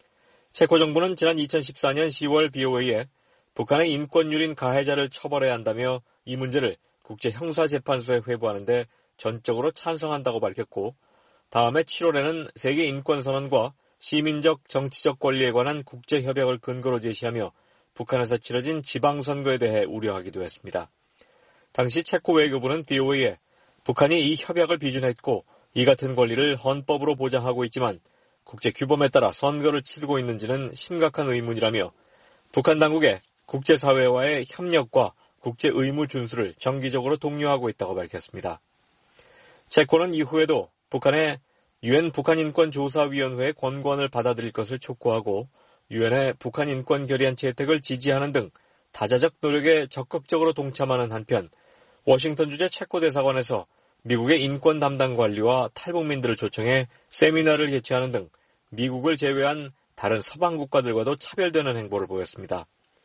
체코 정부는 지난 2014년 10월 BOA에 북한의 인권 유린 가해자를 처벌해야 한다며 이 문제를 국제형사재판소에 회부하는데 전적으로 찬성한다고 밝혔고 다음해 7월에는 세계인권선언과 시민적 정치적 권리에 관한 국제협약을 근거로 제시하며 북한에서 치러진 지방선거에 대해 우려하기도 했습니다. 당시 체코 외교부는 BOA에 북한이 이 협약을 비준했고 이 같은 권리를 헌법으로 보장하고 있지만 국제 규범에 따라 선거를 치르고 있는지는 심각한 의문이라며 북한 당국에 국제사회와의 협력과 국제 의무 준수를 정기적으로 독려하고 있다고 밝혔습니다. 체코는 이후에도 북한의 유엔 북한인권조사위원회의 권고안을 받아들일 것을 촉구하고 유엔의 북한인권 결의안 채택을 지지하는 등 다자적 노력에 적극적으로 동참하는 한편 워싱턴 주재 체코 대사관에서 미국의 인권 담당 관리와 탈북민들을 초청해 세미나를 개최하는 등 미국을 제외한 다른 서방 국가들과도 차별되는 행보를 보였습니다.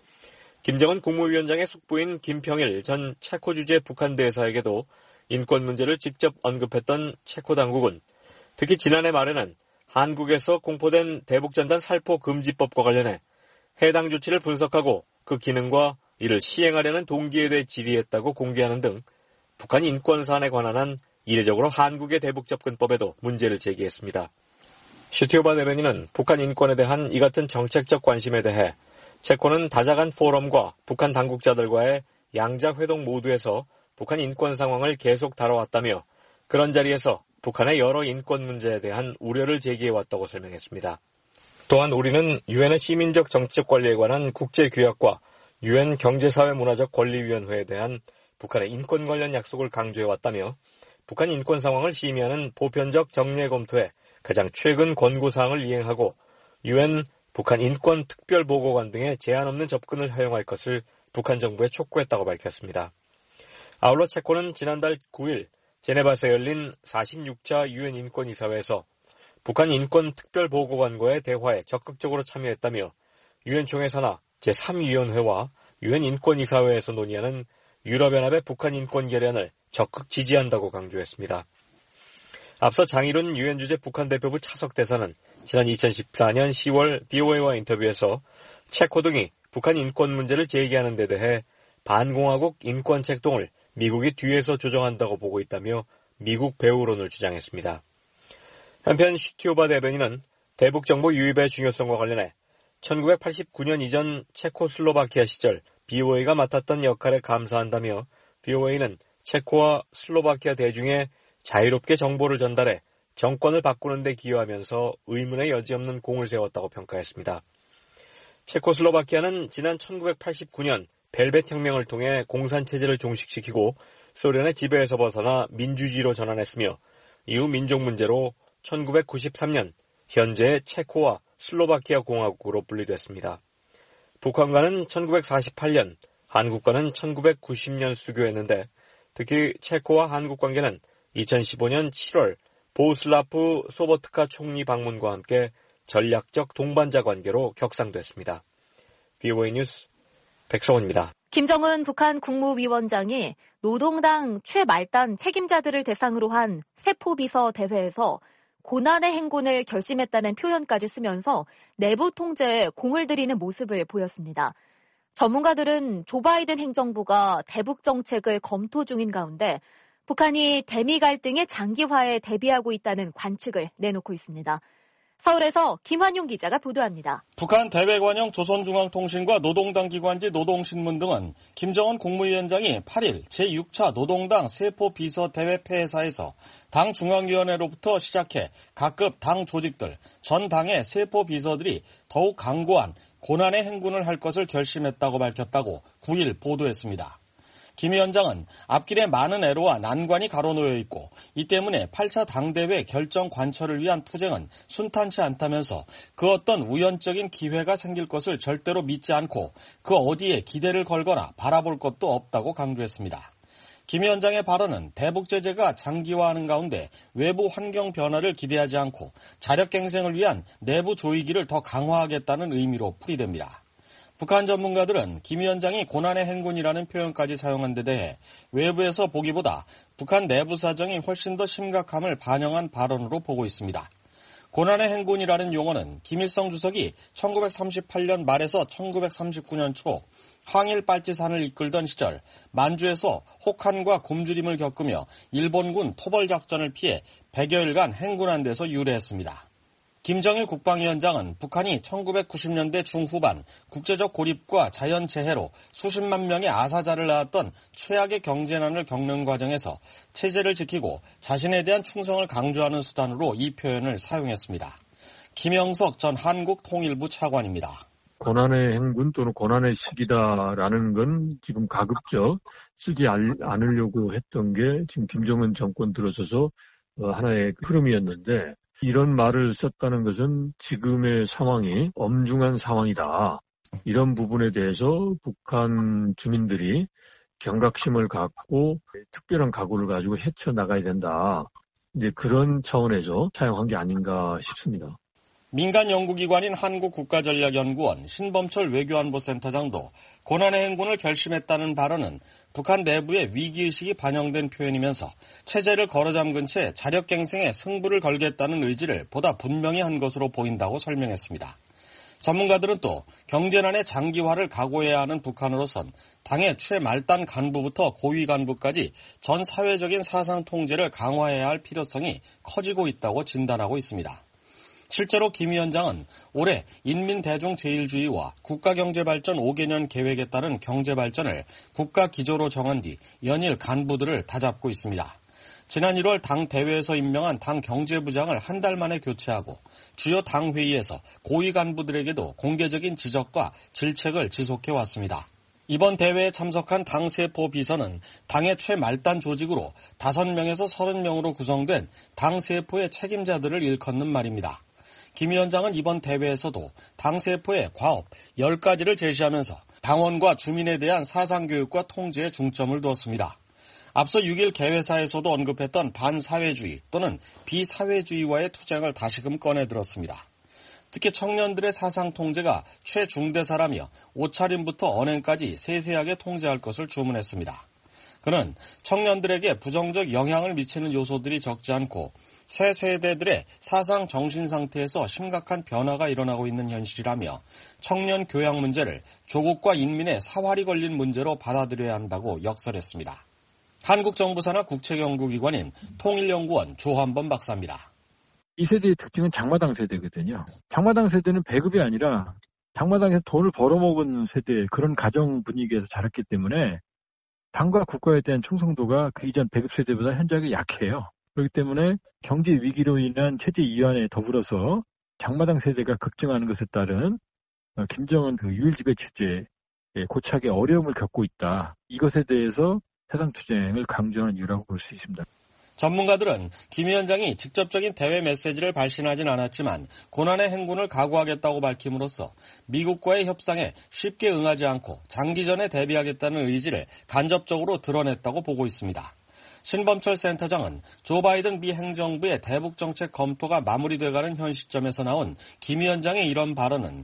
김정은 국무위원장의 숙부인 김평일 전 체코 주재 북한 대사에게도 인권 문제를 직접 언급했던 체코 당국은 특히 지난해 말에는 한국에서 공포된 대북전단 살포 금지법과 관련해 해당 조치를 분석하고 그 기능과 이를 시행하려는 동기에 대해 질의했다고 공개하는 등 북한 인권 사안에 관한 한 이례적으로 한국의 대북 접근법에도 문제를 제기했습니다. 슈티오바 대변인은 북한 인권에 대한 이 같은 정책적 관심에 대해 체코는 다자간 포럼과 북한 당국자들과의 양자 회동 모두에서 북한 인권 상황을 계속 다뤄왔다며 그런 자리에서 북한의 여러 인권 문제에 대한 우려를 제기해왔다고 설명했습니다. 또한 우리는 유엔의 시민적 정치적 관리에 관한 국제규약과 유엔 경제사회문화적 권리위원회에 대한 북한의 인권 관련 약속을 강조해왔다며 북한 인권 상황을 심의하는 보편적 정례 검토에 가장 최근 권고사항을 이행하고 유엔 북한 인권 특별보고관 등의 제한 없는 접근을 허용할 것을 북한 정부에 촉구했다고 밝혔습니다. 아울러 체코는 지난달 9일 제네바에서 열린 46차 유엔 인권이사회에서 북한 인권 특별보고관과의 대화에 적극적으로 참여했다며 유엔 총회사나 제3위원회와 유엔 인권이사회에서 논의하는 유럽연합의 북한 인권 결의안을 적극 지지한다고 강조했습니다. 앞서 장일훈 유엔 주재 북한 대표부 차석 대사는 지난 2014년 10월 BOA와 인터뷰에서 체코 등이 북한 인권 문제를 제기하는 데 대해 반공화국 인권 책동을 미국이 뒤에서 조정한다고 보고 있다며 미국 배후론을 주장했습니다. 한편 슈티오바 대변인은 대북정보 유입의 중요성과 관련해 1989년 이전 체코슬로바키아 시절 BOA가 맡았던 역할에 감사한다며 BOA는 체코와 슬로바키아 대중에 자유롭게 정보를 전달해 정권을 바꾸는 데 기여하면서 의문의 여지없는 공을 세웠다고 평가했습니다. 체코슬로바키아는 지난 1989년 벨벳 혁명을 통해 공산체제를 종식시키고 소련의 지배에서 벗어나 민주주의로 전환했으며 이후 민족 문제로 1993년 현재의 체코와 슬로바키아 공화국으로 분리됐습니다. 북한과는 1948년, 한국과는 1990년 수교했는데 특히 체코와 한국 관계는 2015년 7월 보슬라프 소보트카 총리 방문과 함께 전략적 동반자 관계로 격상됐습니다. BOA 뉴스 백성원입니다. 김정은 북한 국무위원장이 노동당 최말단 책임자들을 대상으로 한 세포비서 대회에서 고난의 행군을 결심했다는 표현까지 쓰면서 내부 통제에 공을 들이는 모습을 보였습니다. 전문가들은 조 바이든 행정부가 대북 정책을 검토 중인 가운데 북한이 대미 갈등의 장기화에 대비하고 있다는 관측을 내놓고 있습니다. 서울에서 김환용 기자가 보도합니다. 북한 대외관영 조선중앙통신과 노동당 기관지 노동신문 등은 김정은 국무위원장이 8일 제6차 노동당 세포비서대회 폐회사에서 당 중앙위원회로부터 시작해 각급 당 조직들, 전 당의 세포비서들이 더욱 강고한 고난의 행군을 할 것을 결심했다고 밝혔다고 9일 보도했습니다. 김 위원장은 앞길에 많은 애로와 난관이 가로놓여 있고 이 때문에 8차 당대회 결정 관철을 위한 투쟁은 순탄치 않다면서 그 어떤 우연적인 기회가 생길 것을 절대로 믿지 않고 그 어디에 기대를 걸거나 바라볼 것도 없다고 강조했습니다. 김 위원장의 발언은 대북 제재가 장기화하는 가운데 외부 환경 변화를 기대하지 않고 자력갱생을 위한 내부 조이기를 더 강화하겠다는 의미로 풀이됩니다. 북한 전문가들은 김 위원장이 고난의 행군이라는 표현까지 사용한 데 대해 외부에서 보기보다 북한 내부 사정이 훨씬 더 심각함을 반영한 발언으로 보고 있습니다. 고난의 행군이라는 용어는 김일성 주석이 1938년 말에서 1939년 초 항일 빨치산을 이끌던 시절 만주에서 혹한과 굶주림을 겪으며 일본군 토벌작전을 피해 100여일간 행군한 데서 유래했습니다. 김정일 국방위원장은 북한이 1990년대 중후반 국제적 고립과 자연재해로 수십만 명의 아사자를 낳았던 최악의 경제난을 겪는 과정에서 체제를 지키고 자신에 대한 충성을 강조하는 수단으로 이 표현을 사용했습니다. 김영석 전 한국통일부 차관입니다. 고난의 행군 또는 고난의 시기다라는 건 지금 가급적 쓰지 않으려고 했던 게 지금 김정은 정권 들어서서 하나의 흐름이었는데 이런 말을 썼다는 것은 지금의 상황이 엄중한 상황이다. 이런 부분에 대해서 북한 주민들이 경각심을 갖고 특별한 각오를 가지고 헤쳐나가야 된다. 이제 그런 차원에서 사용한 게 아닌가 싶습니다. 민간 연구기관인 한국국가전략연구원 신범철 외교안보센터장도 고난의 행군을 결심했다는 발언은 북한 내부의 위기의식이 반영된 표현이면서 체제를 걸어잠근 채 자력갱생에 승부를 걸겠다는 의지를 보다 분명히 한 것으로 보인다고 설명했습니다. 전문가들은 또 경제난의 장기화를 각오해야 하는 북한으로선 당의 최말단 간부부터 고위 간부까지 전 사회적인 사상 통제를 강화해야 할 필요성이 커지고 있다고 진단하고 있습니다. 실제로 김 위원장은 올해 인민대중제일주의와 국가경제발전 5개년 계획에 따른 경제발전을 국가기조로 정한 뒤 연일 간부들을 다잡고 있습니다. 지난 1월 당 대회에서 임명한 당 경제부장을 한 달 만에 교체하고 주요 당 회의에서 고위 간부들에게도 공개적인 지적과 질책을 지속해왔습니다. 이번 대회에 참석한 당 세포 비서는 당의 최말단 조직으로 5명에서 30명으로 구성된 당 세포의 책임자들을 일컫는 말입니다. 김 위원장은 이번 대회에서도 당 세포의 과업 10가지를 제시하면서 당원과 주민에 대한 사상교육과 통제에 중점을 두었습니다. 앞서 6일 개회사에서도 언급했던 반사회주의 또는 비사회주의와의 투쟁을 다시금 꺼내들었습니다. 특히 청년들의 사상 통제가 최중대사라며 옷차림부터 언행까지 세세하게 통제할 것을 주문했습니다. 그는 청년들에게 부정적 영향을 미치는 요소들이 적지 않고 새 세대들의 사상 정신 상태에서 심각한 변화가 일어나고 있는 현실이라며 청년 교양 문제를 조국과 인민의 사활이 걸린 문제로 받아들여야 한다고 역설했습니다. 한국정부 산하 국책연구기관인 통일연구원 조한범 박사입니다. 이 세대의 특징은 장마당 세대거든요. 장마당 세대는 배급이 아니라 장마당에서 돈을 벌어먹은 세대, 그런 가정 분위기에서 자랐기 때문에 당과 국가에 대한 충성도가 그 이전 배급 세대보다 현저하게 약해요. 그렇기 때문에 경제 위기로 인한 체제 이완에 더불어서 장마당 세대가 급증하는 것에 따른 김정은 유일지배 체제에 고착의 어려움을 겪고 있다. 이것에 대해서 사상투쟁을 강조하는 이유라고 볼 수 있습니다. 전문가들은 김 위원장이 직접적인 대외 메시지를 발신하진 않았지만 고난의 행군을 각오하겠다고 밝힘으로써 미국과의 협상에 쉽게 응하지 않고 장기전에 대비하겠다는 의지를 간접적으로 드러냈다고 보고 있습니다. 신범철 센터장은 조 바이든 미 행정부의 대북 정책 검토가 마무리돼가는 현 시점에서 나온 김 위원장의 이런 발언은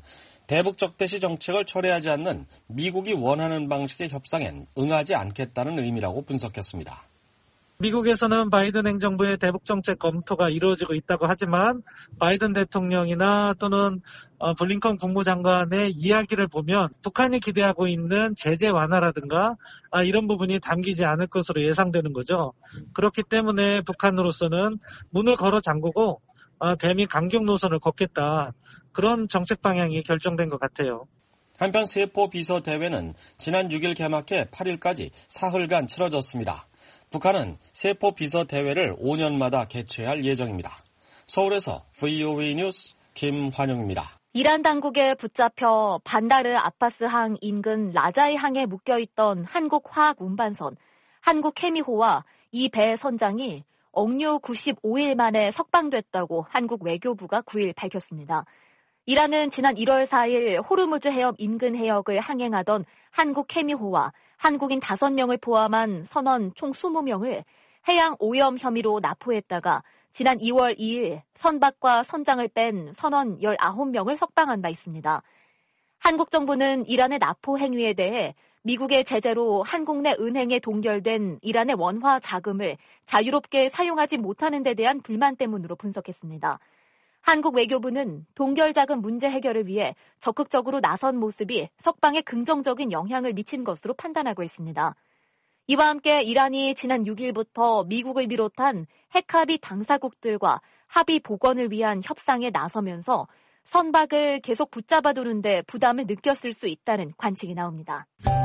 대북 적대시 정책을 철회하지 않는 미국이 원하는 방식의 협상엔 응하지 않겠다는 의미라고 분석했습니다. 미국에서는 바이든 행정부의 대북 정책 검토가 이루어지고 있다고 하지만 바이든 대통령이나 또는 블링컨 국무장관의 이야기를 보면 북한이 기대하고 있는 제재 완화라든가 이런 부분이 담기지 않을 것으로 예상되는 거죠. 그렇기 때문에 북한으로서는 문을 걸어 잠그고 대미 강경 노선을 걷겠다. 그런 정책 방향이 결정된 것 같아요. 한편 세포 비서 대회는 지난 6일 개막해 8일까지 사흘간 치러졌습니다. 북한은 세포 비서 대회를 5년마다 개최할 예정입니다. 서울에서 VOA 뉴스 김환영입니다. 이란 당국에 붙잡혀 반다르 아바스항 인근 라자이항에 묶여있던 한국 화학 운반선, 한국 케미호와 이 배 선장이 억류 95일 만에 석방됐다고 한국 외교부가 9일 밝혔습니다. 이란은 지난 1월 4일 호르무즈 해협 인근 해역을 항행하던 한국 케미호와 한국인 5명을 포함한 선원 총 20명을 해양 오염 혐의로 납포했다가 지난 2월 2일 선박과 선장을 뺀 선원 19명을 석방한 바 있습니다. 한국 정부는 이란의 납포 행위에 대해 미국의 제재로 한국 내 은행에 동결된 이란의 원화 자금을 자유롭게 사용하지 못하는 데 대한 불만 때문으로 분석했습니다. 한국 외교부는 동결 자금 문제 해결을 위해 적극적으로 나선 모습이 석방에 긍정적인 영향을 미친 것으로 판단하고 있습니다. 이와 함께 이란이 지난 6일부터 미국을 비롯한 핵합의 당사국들과 합의 복원을 위한 협상에 나서면서 선박을 계속 붙잡아두는 데 부담을 느꼈을 수 있다는 관측이 나옵니다.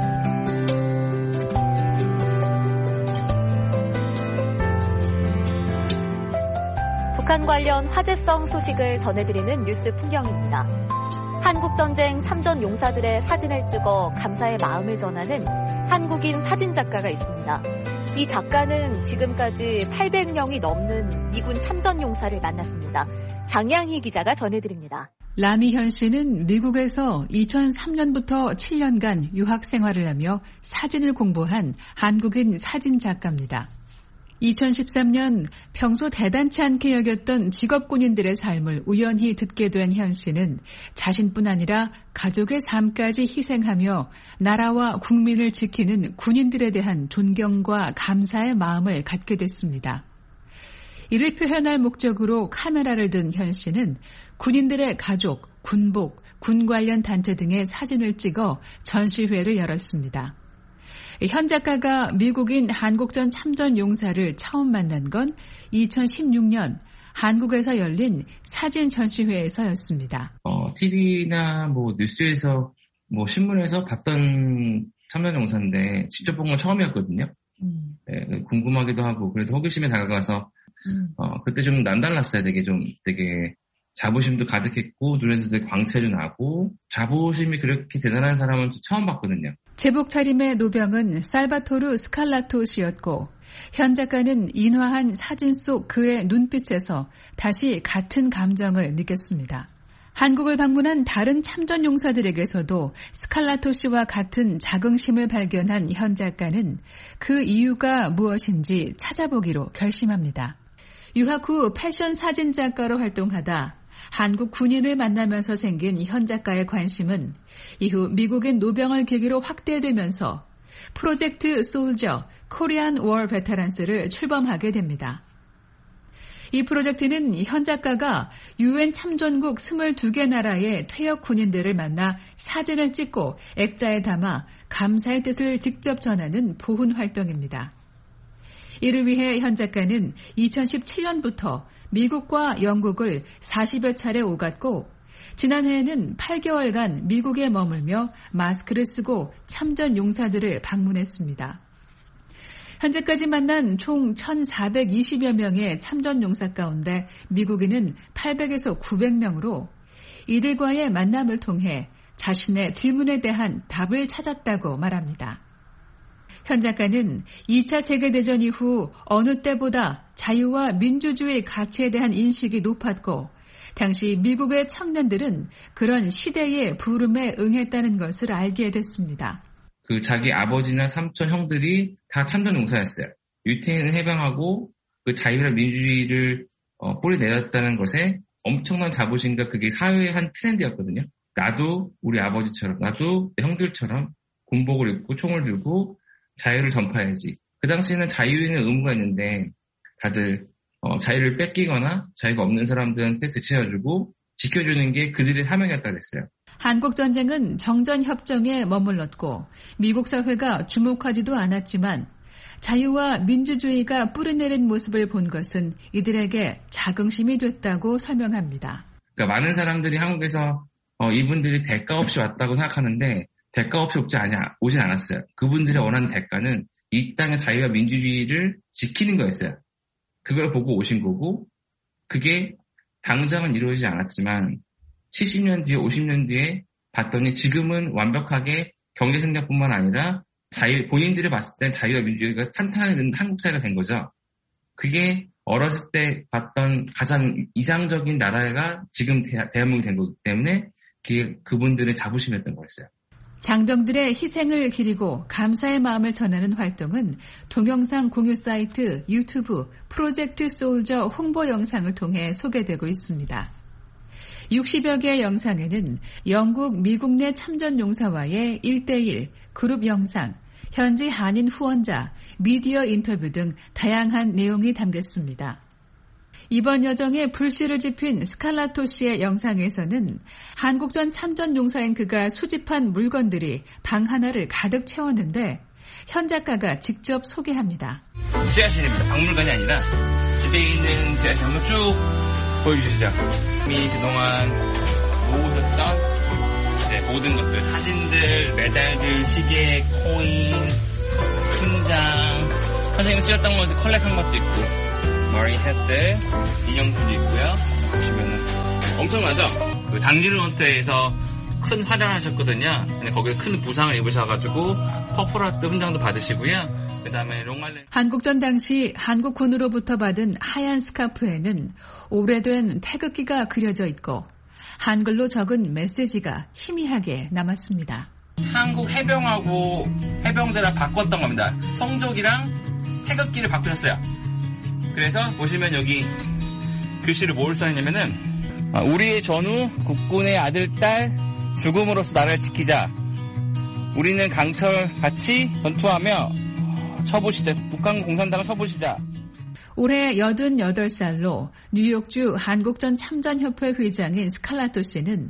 북한 관련 화제성 소식을 전해드리는 뉴스 풍경입니다. 한국전쟁 참전 용사들의 사진을 찍어 감사의 마음을 전하는 한국인 사진작가가 있습니다. 이 작가는 지금까지 800명이 넘는 미군 참전 용사를 만났습니다. 장양희 기자가 전해드립니다. 라미현 씨는 미국에서 2003년부터 7년간 유학 생활을 하며 사진을 공부한 한국인 사진작가입니다. 2013년 평소 대단치 않게 여겼던 직업군인들의 삶을 우연히 듣게 된 현 씨는 자신뿐 아니라 가족의 삶까지 희생하며 나라와 국민을 지키는 군인들에 대한 존경과 감사의 마음을 갖게 됐습니다. 이를 표현할 목적으로 카메라를 든 현 씨는 군인들의 가족, 군복, 군 관련 단체 등의 사진을 찍어 전시회를 열었습니다. 현 작가가 미국인 한국전 참전 용사를 처음 만난 건 2016년 한국에서 열린 사진 전시회에서였습니다. TV나 뉴스에서 신문에서 봤던 참전 용사인데 직접 본 건 처음이었거든요. 네, 궁금하기도 하고 그래도 호기심에 다가가서 그때 좀 남달랐어요. 되게 자부심도 가득했고 눈에서 되게 광채도 나고 자부심이 그렇게 대단한 사람은 처음 봤거든요. 제복 차림의 노병은 살바토르 스칼라토 씨였고 현 작가는 인화한 사진 속 그의 눈빛에서 다시 같은 감정을 느꼈습니다. 한국을 방문한 다른 참전 용사들에게서도 스칼라토 씨와 같은 자긍심을 발견한 현 작가는 그 이유가 무엇인지 찾아보기로 결심합니다. 유학 후 패션 사진 작가로 활동하다 한국 군인을 만나면서 생긴 현 작가의 관심은 이후 미국인 노병을 계기로 확대되면서 프로젝트 솔저 코리안 워 베테랑스를 출범하게 됩니다. 이 프로젝트는 현 작가가 UN 참전국 22개 나라의 퇴역 군인들을 만나 사진을 찍고 액자에 담아 감사의 뜻을 직접 전하는 보훈 활동입니다. 이를 위해 현 작가는 2017년부터 미국과 영국을 40여 차례 오갔고 지난해에는 8개월간 미국에 머물며 마스크를 쓰고 참전 용사들을 방문했습니다. 현재까지 만난 총 1,420여 명의 참전 용사 가운데 미국인은 800에서 900명으로 이들과의 만남을 통해 자신의 질문에 대한 답을 찾았다고 말합니다. 현 작가는 2차 세계대전 이후 어느 때보다 자유와 민주주의 가치에 대한 인식이 높았고 당시 미국의 청년들은 그런 시대의 부름에 응했다는 것을 알게 됐습니다. 자기 아버지나 삼촌 형들이 다 참전 용사였어요. 유태인을 해방하고 그 자유와 민주주의를 뿌리내렸다는 것에 엄청난 자부심과 그게 사회의 한 트렌드였거든요. 나도 우리 아버지처럼, 나도 내 형들처럼 군복을 입고 총을 들고 자유를 전파해야지. 그 당시에는 자유에는 의무가 있는데 다들 자유를 뺏기거나 자유가 없는 사람들한테 대체해주고 지켜주는 게 그들의 사명이었다 그랬어요. 한국전쟁은 정전협정에 머물렀고 미국 사회가 주목하지도 않았지만 자유와 민주주의가 뿌리내린 모습을 본 것은 이들에게 자긍심이 됐다고 설명합니다. 그러니까 많은 사람들이 한국에서 이분들이 대가 없이 왔다고 생각하는데 대가 없이 오진 않았어요. 그분들이 원하는 대가는 이 땅의 자유와 민주주의를 지키는 거였어요. 그걸 보고 오신 거고 그게 당장은 이루어지지 않았지만 70년 뒤에 50년 뒤에 봤더니 지금은 완벽하게 경제 성장뿐만 아니라 본인들이 봤을 때 자유와 민주주의가 탄탄하게 한국 사회가 된 거죠. 그게 어렸을 때 봤던 가장 이상적인 나라가 지금 대한민국이 된 거기 때문에 그게 그분들의 자부심이었던 거였어요. 장병들의 희생을 기리고 감사의 마음을 전하는 활동은 동영상 공유 사이트 유튜브 프로젝트 솔저 홍보 영상을 통해 소개되고 있습니다. 60여 개의 영상에는 영국, 미국 내 참전용사와의 1:1 그룹 영상, 현지 한인 후원자, 미디어 인터뷰 등 다양한 내용이 담겼습니다. 이번 여정에 불씨를 지핀 스칼라토 씨의 영상에서는 한국전 참전용사인 그가 수집한 물건들이 방 하나를 가득 채웠는데 현 작가가 직접 소개합니다. 지하실입니다. 박물관이 아니라 집에 있는 지하실 한번 쭉 보여주시죠. 이미 그동안 모으셨던 모든 것들, 사진들, 메달들, 시계, 코인,勋장, 선생님이 쓰셨던 것들 컬렉한 것도 있고 머리햇들, 인형들도 있고요. 보시면은 엄청나죠? 그 당진로트에서 큰 화장을 하셨거든요. 근데 거기에 큰 부상을 입으셔가지고 퍼플하트 훈장도 받으시고요. 그 다음에 롱알렌. 한국전 당시 한국군으로부터 받은 하얀 스카프에는 오래된 태극기가 그려져 있고 한글로 적은 메시지가 희미하게 남았습니다. 한국 해병하고 해병대랑 바꿨던 겁니다. 성적이랑 태극기를 바꾸셨어요. 그래서 보시면 여기 글씨를 뭘 써있냐면은 우리의 전후 국군의 아들, 딸, 죽음으로써 나라를 지키자. 우리는 강철같이 전투하며 쳐보시자. 북한 공산당을 쳐보시자. 올해 88살로 뉴욕주 한국전 참전협회 회장인 스칼라토 씨는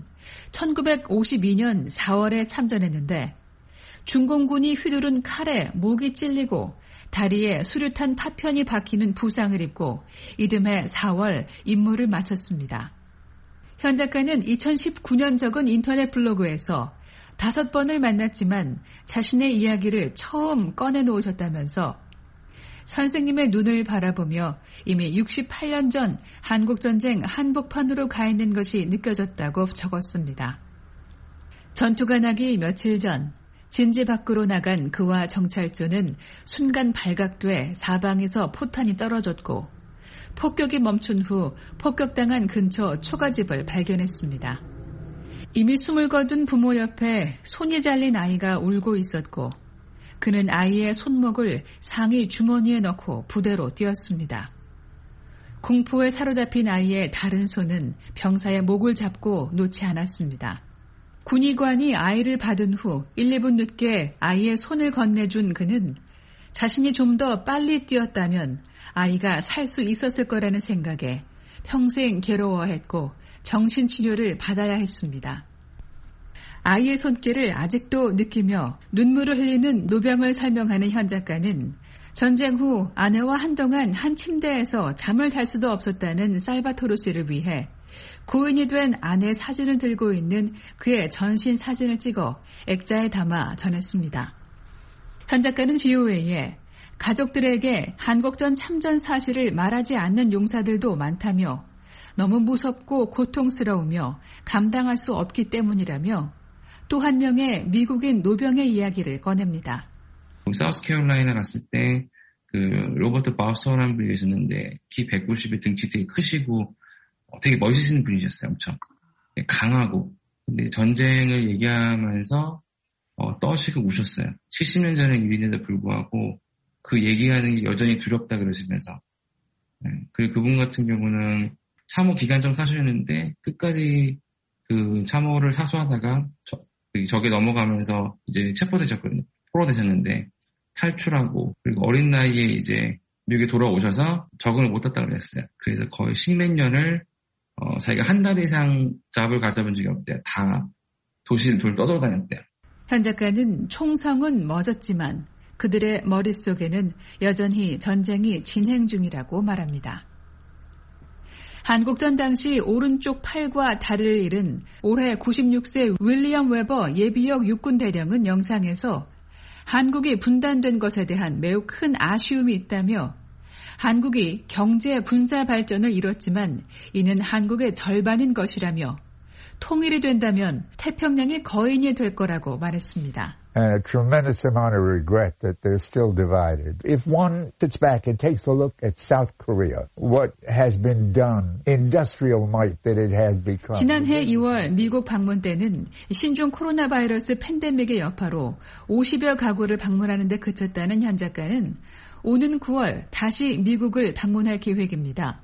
1952년 4월에 참전했는데 중공군이 휘두른 칼에 목이 찔리고 다리에 수류탄 파편이 박히는 부상을 입고 이듬해 4월 임무를 마쳤습니다. 현 작가는 2019년 적은 인터넷 블로그에서 5번을 만났지만 자신의 이야기를 처음 꺼내놓으셨다면서 선생님의 눈을 바라보며 이미 68년 전 한국전쟁 한복판으로 가 있는 것이 느껴졌다고 적었습니다. 전투가 나기 며칠 전 진지 밖으로 나간 그와 정찰조는 순간 발각돼 사방에서 포탄이 떨어졌고 폭격이 멈춘 후 폭격당한 근처 초가집을 발견했습니다. 이미 숨을 거둔 부모 옆에 손이 잘린 아이가 울고 있었고 그는 아이의 손목을 상의 주머니에 넣고 부대로 뛰었습니다. 공포에 사로잡힌 아이의 다른 손은 병사의 목을 잡고 놓지 않았습니다. 군의관이 아이를 받은 후 1, 2분 늦게 아이의 손을 건네준 그는 자신이 좀 더 빨리 뛰었다면 아이가 살 수 있었을 거라는 생각에 평생 괴로워했고 정신치료를 받아야 했습니다. 아이의 손길을 아직도 느끼며 눈물을 흘리는 노병을 설명하는 현 작가는 전쟁 후 아내와 한동안 한 침대에서 잠을 잘 수도 없었다는 살바토르 씨를 위해 고인이 된 아내 사진을 들고 있는 그의 전신 사진을 찍어 액자에 담아 전했습니다. 현 작가는 VOA에 가족들에게 한국전 참전 사실을 말하지 않는 용사들도 많다며 너무 무섭고 고통스러우며 감당할 수 없기 때문이라며 또 한 명의 미국인 노병의 이야기를 꺼냅니다. 사우스캐롤라이나 갔을 때 그 로버트 바우스터라는 분이 계셨는데 키 190에 등치 되게 크시고 되게 멋있는 분이셨어요. 엄청 강하고. 근데 전쟁을 얘기하면서 떠시고 우셨어요. 70년 전의 일인데도 불구하고 그 얘기하는 게 여전히 두렵다 그러시면서. 그리고 그분 같은 경우는 참호 기간정 사셨는데 끝까지 그 참호를 사수하다가 적에 넘어가면서 이제 체포되셨거든요. 포로되셨는데 탈출하고 그리고 어린 나이에 이제 미국에 돌아오셔서 적응을 못했다고 그랬어요. 그래서 거의 10몇 년을 자기가 한 달 이상 잡을 가져본 적이 없대요. 다 도시를 떠돌아다녔대요. 현 작가는 총성은 멎었지만 그들의 머릿속에는 여전히 전쟁이 진행 중이라고 말합니다. 한국전 당시 오른쪽 팔과 다리를 잃은 올해 96세 윌리엄 웨버 예비역 육군 대령은 영상에서 한국이 분단된 것에 대한 매우 큰 아쉬움이 있다며 한국이 경제 군사 발전을 이뤘지만 이는 한국의 절반인 것이라며 통일이 된다면 태평양의 거인이 될 거라고 말했습니다. And a tremendous amount of regret that they're still divided. If one sits back and takes a look at South Korea, what has been done, industrial might that it has become. 지난해 2월 미국 방문 때는 신종 코로나 바이러스 팬데믹의 여파로 50여 가구를 방문하는 데 그쳤다는 현 작가는 오는 9월 다시 미국을 방문할 계획입니다.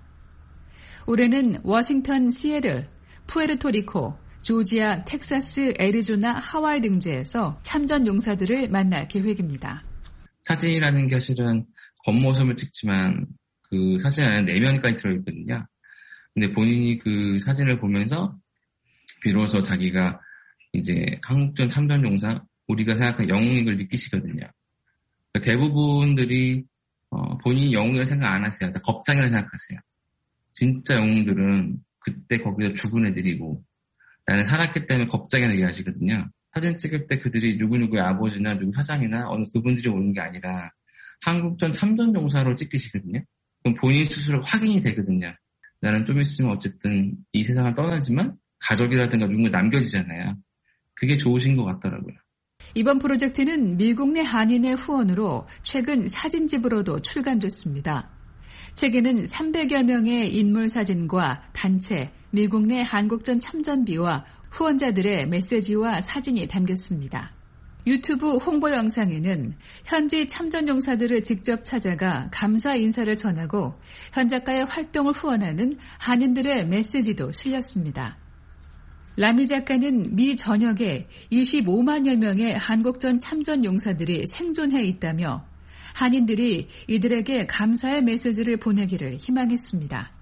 올해는 워싱턴, 시애틀, 푸에르토리코, 조지아, 텍사스, 애리조나, 하와이 등지에서 참전 용사들을 만날 계획입니다. 사진이라는 게 실은 겉모습을 찍지만 그 사진 안에 내면까지 들어있거든요. 근데 본인이 그 사진을 보면서 비로소 자기가 이제 한국전 참전 용사, 우리가 생각한 영웅익을 느끼시거든요. 그러니까 대부분들이 본인이 영웅이라고 생각 안 하세요. 다 겁장이라고 생각하세요. 진짜 영웅들은 그때 거기서 죽은 애들이고 나는 살았기 때문에 겁장이라고 얘기하시거든요. 사진 찍을 때 그들이 누구누구의 아버지나 누구 사장이나 어느 그분들이 오는 게 아니라 한국전 참전 용사로 찍히시거든요. 그럼 본인 스스로 확인이 되거든요. 나는 좀 있으면 어쨌든 이 세상을 떠나지만 가족이라든가 누군가 남겨지잖아요. 그게 좋으신 것 같더라고요. 이번 프로젝트는 미국 내 한인의 후원으로 최근 사진집으로도 출간됐습니다. 책에는 300여 명의 인물 사진과 단체, 미국 내 한국전 참전비와 후원자들의 메시지와 사진이 담겼습니다. 유튜브 홍보 영상에는 현지 참전 용사들을 직접 찾아가 감사 인사를 전하고 현 작가의 활동을 후원하는 한인들의 메시지도 실렸습니다. 라미 작가는 미 전역에 25만여 명의 한국전 참전 용사들이 생존해 있다며 한인들이 이들에게 감사의 메시지를 보내기를 희망했습니다.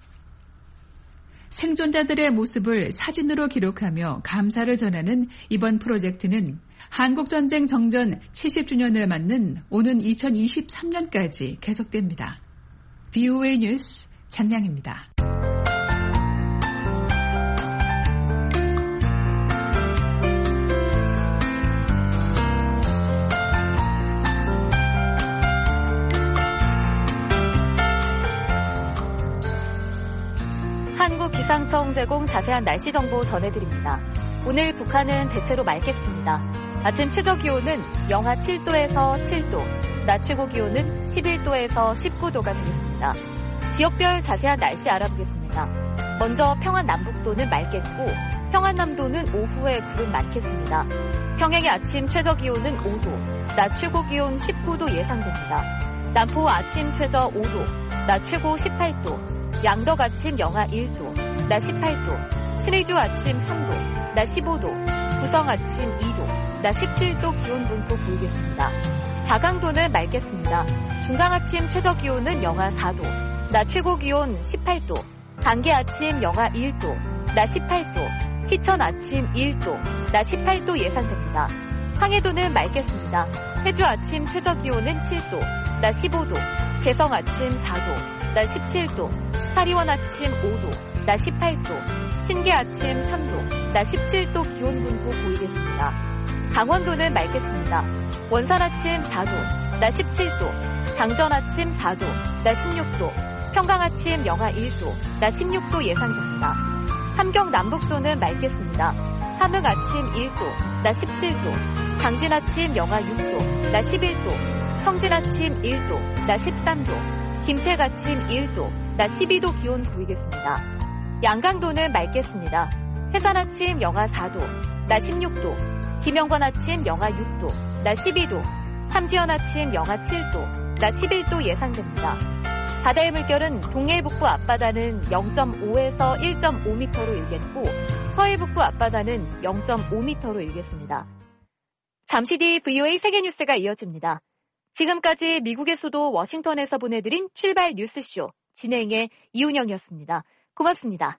생존자들의 모습을 사진으로 기록하며 감사를 전하는 이번 프로젝트는 한국전쟁 정전 70주년을 맞는 오는 2023년까지 계속됩니다. BOA 뉴스 장량입니다. 한국기상청 제공 자세한 날씨 정보 전해드립니다. 오늘 북한은 대체로 맑겠습니다. 아침 최저기온은 영하 7도에서 7도, 낮 최고기온은 11도에서 19도가 되겠습니다. 지역별 자세한 날씨 알아보겠습니다. 먼저 평안 남북도는 맑겠고 평안 남도는 오후에 구름 많겠습니다. 평양의 아침 최저기온은 5도, 낮 최고기온 19도 예상됩니다. 남포 아침 최저 5도, 낮 최고 18도, 양덕 아침 영하 1도, 낮 18도, 신의주 아침 3도, 낮 15도, 구성 아침 2도, 낮 17도 기온 분포 보이겠습니다. 자강도는 맑겠습니다. 중강 아침 최저 기온은 영하 4도, 낮 최고 기온 18도, 단계 아침 영하 1도, 낮 18도, 희천 아침 1도, 낮 18도 예상됩니다. 황해도는 맑겠습니다. 해주 아침 최저 기온은 7도, 낮 15도, 개성 아침 4도, 낮 17도, 사리원 아침 5도, 낮 18도, 신계 아침 3도, 낮 17도 기온 분포 보이겠습니다. 강원도는 맑겠습니다. 원산 아침 4도, 낮 17도, 장전 아침 4도, 낮 16도, 평강 아침 영하 1도, 낮 16도 예상됩니다. 함경 남북도는 맑겠습니다. 함흥 아침 1도, 낮 17도, 장진 아침 영하 6도, 낮 11도, 청진 아침 1도, 낮 13도, 김책 아침 1도, 낮 12도 기온 보이겠습니다. 양강도는 맑겠습니다. 해산 아침 영하 4도, 낮 16도, 김영관 아침 영하 6도, 낮 12도, 삼지연 아침 영하 7도, 낮 11도 예상됩니다. 바다의 물결은 동해북부 앞바다는 0.5에서 1.5m로 일겠고 서해북부 앞바다는 0.5m로 일겠습니다. 잠시 뒤 VOA 세계뉴스가 이어집니다. 지금까지 미국의 수도 워싱턴에서 보내드린 출발 뉴스쇼 진행의 이운영이었습니다. 고맙습니다.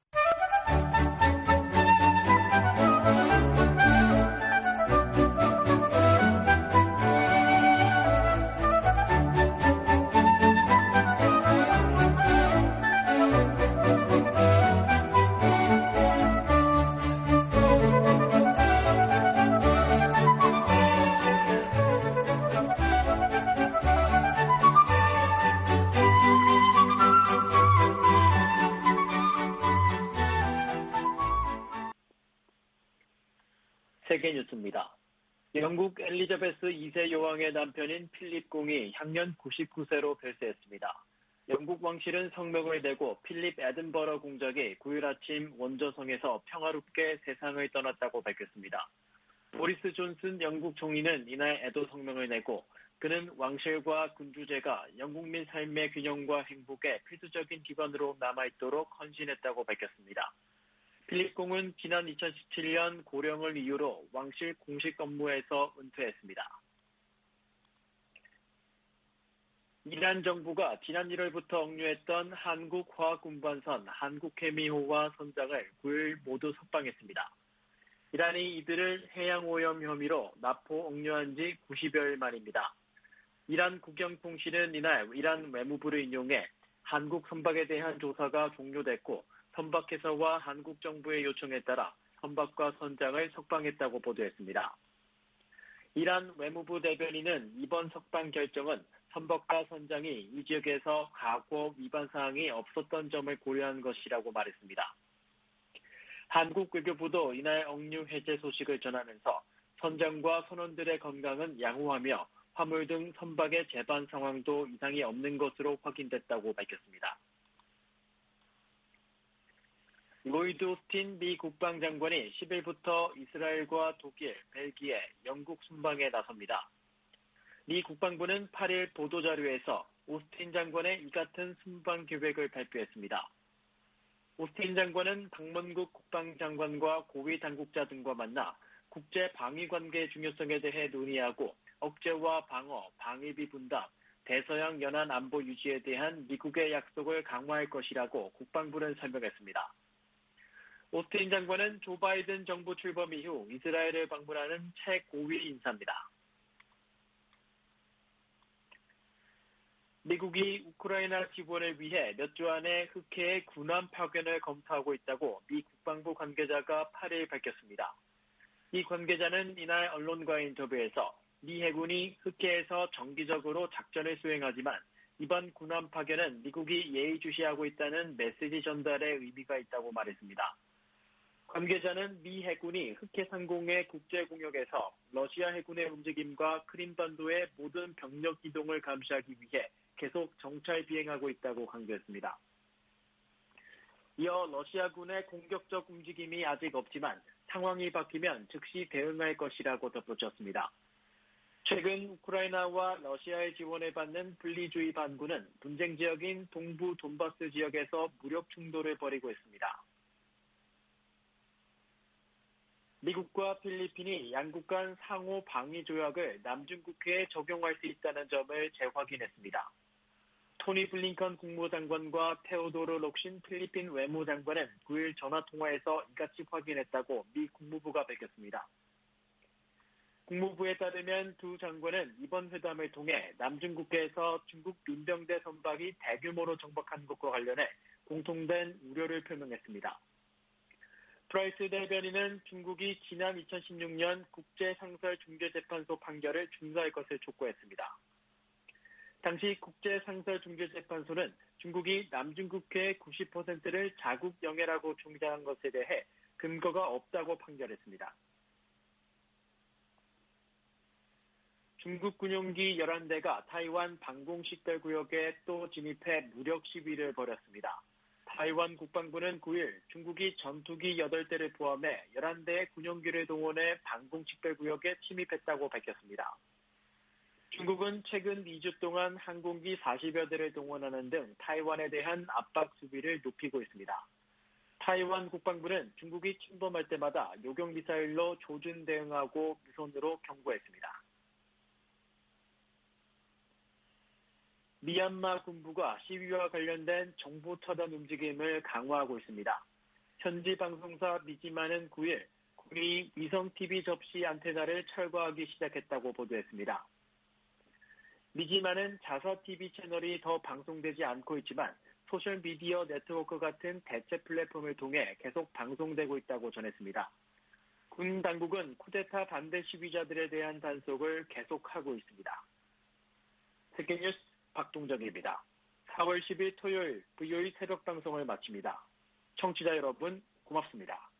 세계 뉴스입니다. 영국 엘리자베스 2세 여왕의 남편인 필립 공이 향년 99세로 별세했습니다. 영국 왕실은 성명을 내고 필립 에든버러 공작이 9일 아침 원저성에서 평화롭게 세상을 떠났다고 밝혔습니다. 보리스 존슨 영국 총리는 이날 애도 성명을 내고 그는 왕실과 군주제가 영국민 삶의 균형과 행복의 필수적인 기반으로 남아있도록 헌신했다고 밝혔습니다. 필립 공은 지난 2017년 고령을 이유로 왕실 공식 업무에서 은퇴했습니다. 이란 정부가 지난 1월부터 억류했던 한국화학운반선 한국해미호와 선장을 9일 모두 석방했습니다. 이란이 이들을 해양오염 혐의로 납포 억류한 지 90여일 만입니다. 이란 국영통신은 이날 이란 외무부를 인용해 한국 선박에 대한 조사가 종료됐고 선박회사와 한국 정부의 요청에 따라 선박과 선장을 석방했다고 보도했습니다. 이란 외무부 대변인은 이번 석방 결정은 선박과 선장이 이 지역에서 과거 위반 사항이 없었던 점을 고려한 것이라고 말했습니다. 한국 외교부도 이날 억류 해제 소식을 전하면서 선장과 선원들의 건강은 양호하며 화물 등 선박의 제반 상황도 이상이 없는 것으로 확인됐다고 밝혔습니다. 로이드 오스틴 미 국방장관이 10일부터 이스라엘과 독일, 벨기에, 영국 순방에 나섭니다. 미 국방부는 8일 보도자료에서 오스틴 장관의 이 같은 순방 계획을 발표했습니다. 오스틴 장관은 박문국 국방장관과 고위 당국자 등과 만나 국제 방위 관계의 중요성에 대해 논의하고 억제와 방어, 방위비 분담, 대서양 연안 안보 유지에 대한 미국의 약속을 강화할 것이라고 국방부는 설명했습니다. 오스틴 장관은 조 바이든 정부 출범 이후 이스라엘을 방문하는 최고위 인사입니다. 미국이 우크라이나 지원을 위해 몇 주 안에 흑해의 군함 파견을 검토하고 있다고 미 국방부 관계자가 8일 밝혔습니다. 이 관계자는 이날 언론과의 인터뷰에서 미 해군이 흑해에서 정기적으로 작전을 수행하지만 이번 군함 파견은 미국이 예의주시하고 있다는 메시지 전달에 의미가 있다고 말했습니다. 관계자는 미 해군이 흑해 상공의 국제 공역에서 러시아 해군의 움직임과 크림반도의 모든 병력 이동을 감시하기 위해 계속 정찰 비행하고 있다고 강조했습니다. 이어 러시아군의 공격적 움직임이 아직 없지만 상황이 바뀌면 즉시 대응할 것이라고 덧붙였습니다. 최근 우크라이나와 러시아의 지원을 받는 분리주의 반군은 분쟁 지역인 동부 돈바스 지역에서 무력 충돌을 벌이고 있습니다. 미국과 필리핀이 양국 간 상호 방위 조약을 남중국해에 적용할 수 있다는 점을 재확인했습니다. 토니 블링컨 국무장관과 테오도르 록신 필리핀 외무장관은 9일 전화통화에서 이같이 확인했다고 미 국무부가 밝혔습니다. 국무부에 따르면 두 장관은 이번 회담을 통해 남중국해에서 중국 민병대 선박이 대규모로 정박한 것과 관련해 공통된 우려를 표명했습니다. 프라이스 대변인은 중국이 지난 2016년 국제상설중재재판소 판결을 중사할 것을 촉구했습니다. 당시 국제상설중재재판소는 중국이 남중국해의 90%를 자국 영해라고 주장한 것에 대해 근거가 없다고 판결했습니다. 중국 군용기 11대가 타이완 방공식별구역에 또 진입해 무력 시위를 벌였습니다. 타이완 국방부는 9일 중국이 전투기 8대를 포함해 11대의 군용기를 동원해 방공식별구역에 침입했다고 밝혔습니다. 중국은 최근 2주 동안 항공기 40여 대를 동원하는 등 타이완에 대한 압박 수비를 높이고 있습니다. 타이완 국방부는 중국이 침범할 때마다 요격미사일로 조준 대응하고 무선으로 경고했습니다. 미얀마 군부가 시위와 관련된 정보 차단 움직임을 강화하고 있습니다. 현지 방송사 미지마는 9일 군이 위성-TV 접시 안테나를 철거하기 시작했다고 보도했습니다. 미지마는 자사-TV 채널이 더 방송되지 않고 있지만 소셜미디어 네트워크 같은 대체 플랫폼을 통해 계속 방송되고 있다고 전했습니다. 군 당국은 쿠데타 반대 시위자들에 대한 단속을 계속하고 있습니다. 세계뉴스 박동정입니다. 4월 10일 토요일 VOA 새벽 방송을 마칩니다. 청취자 여러분 고맙습니다.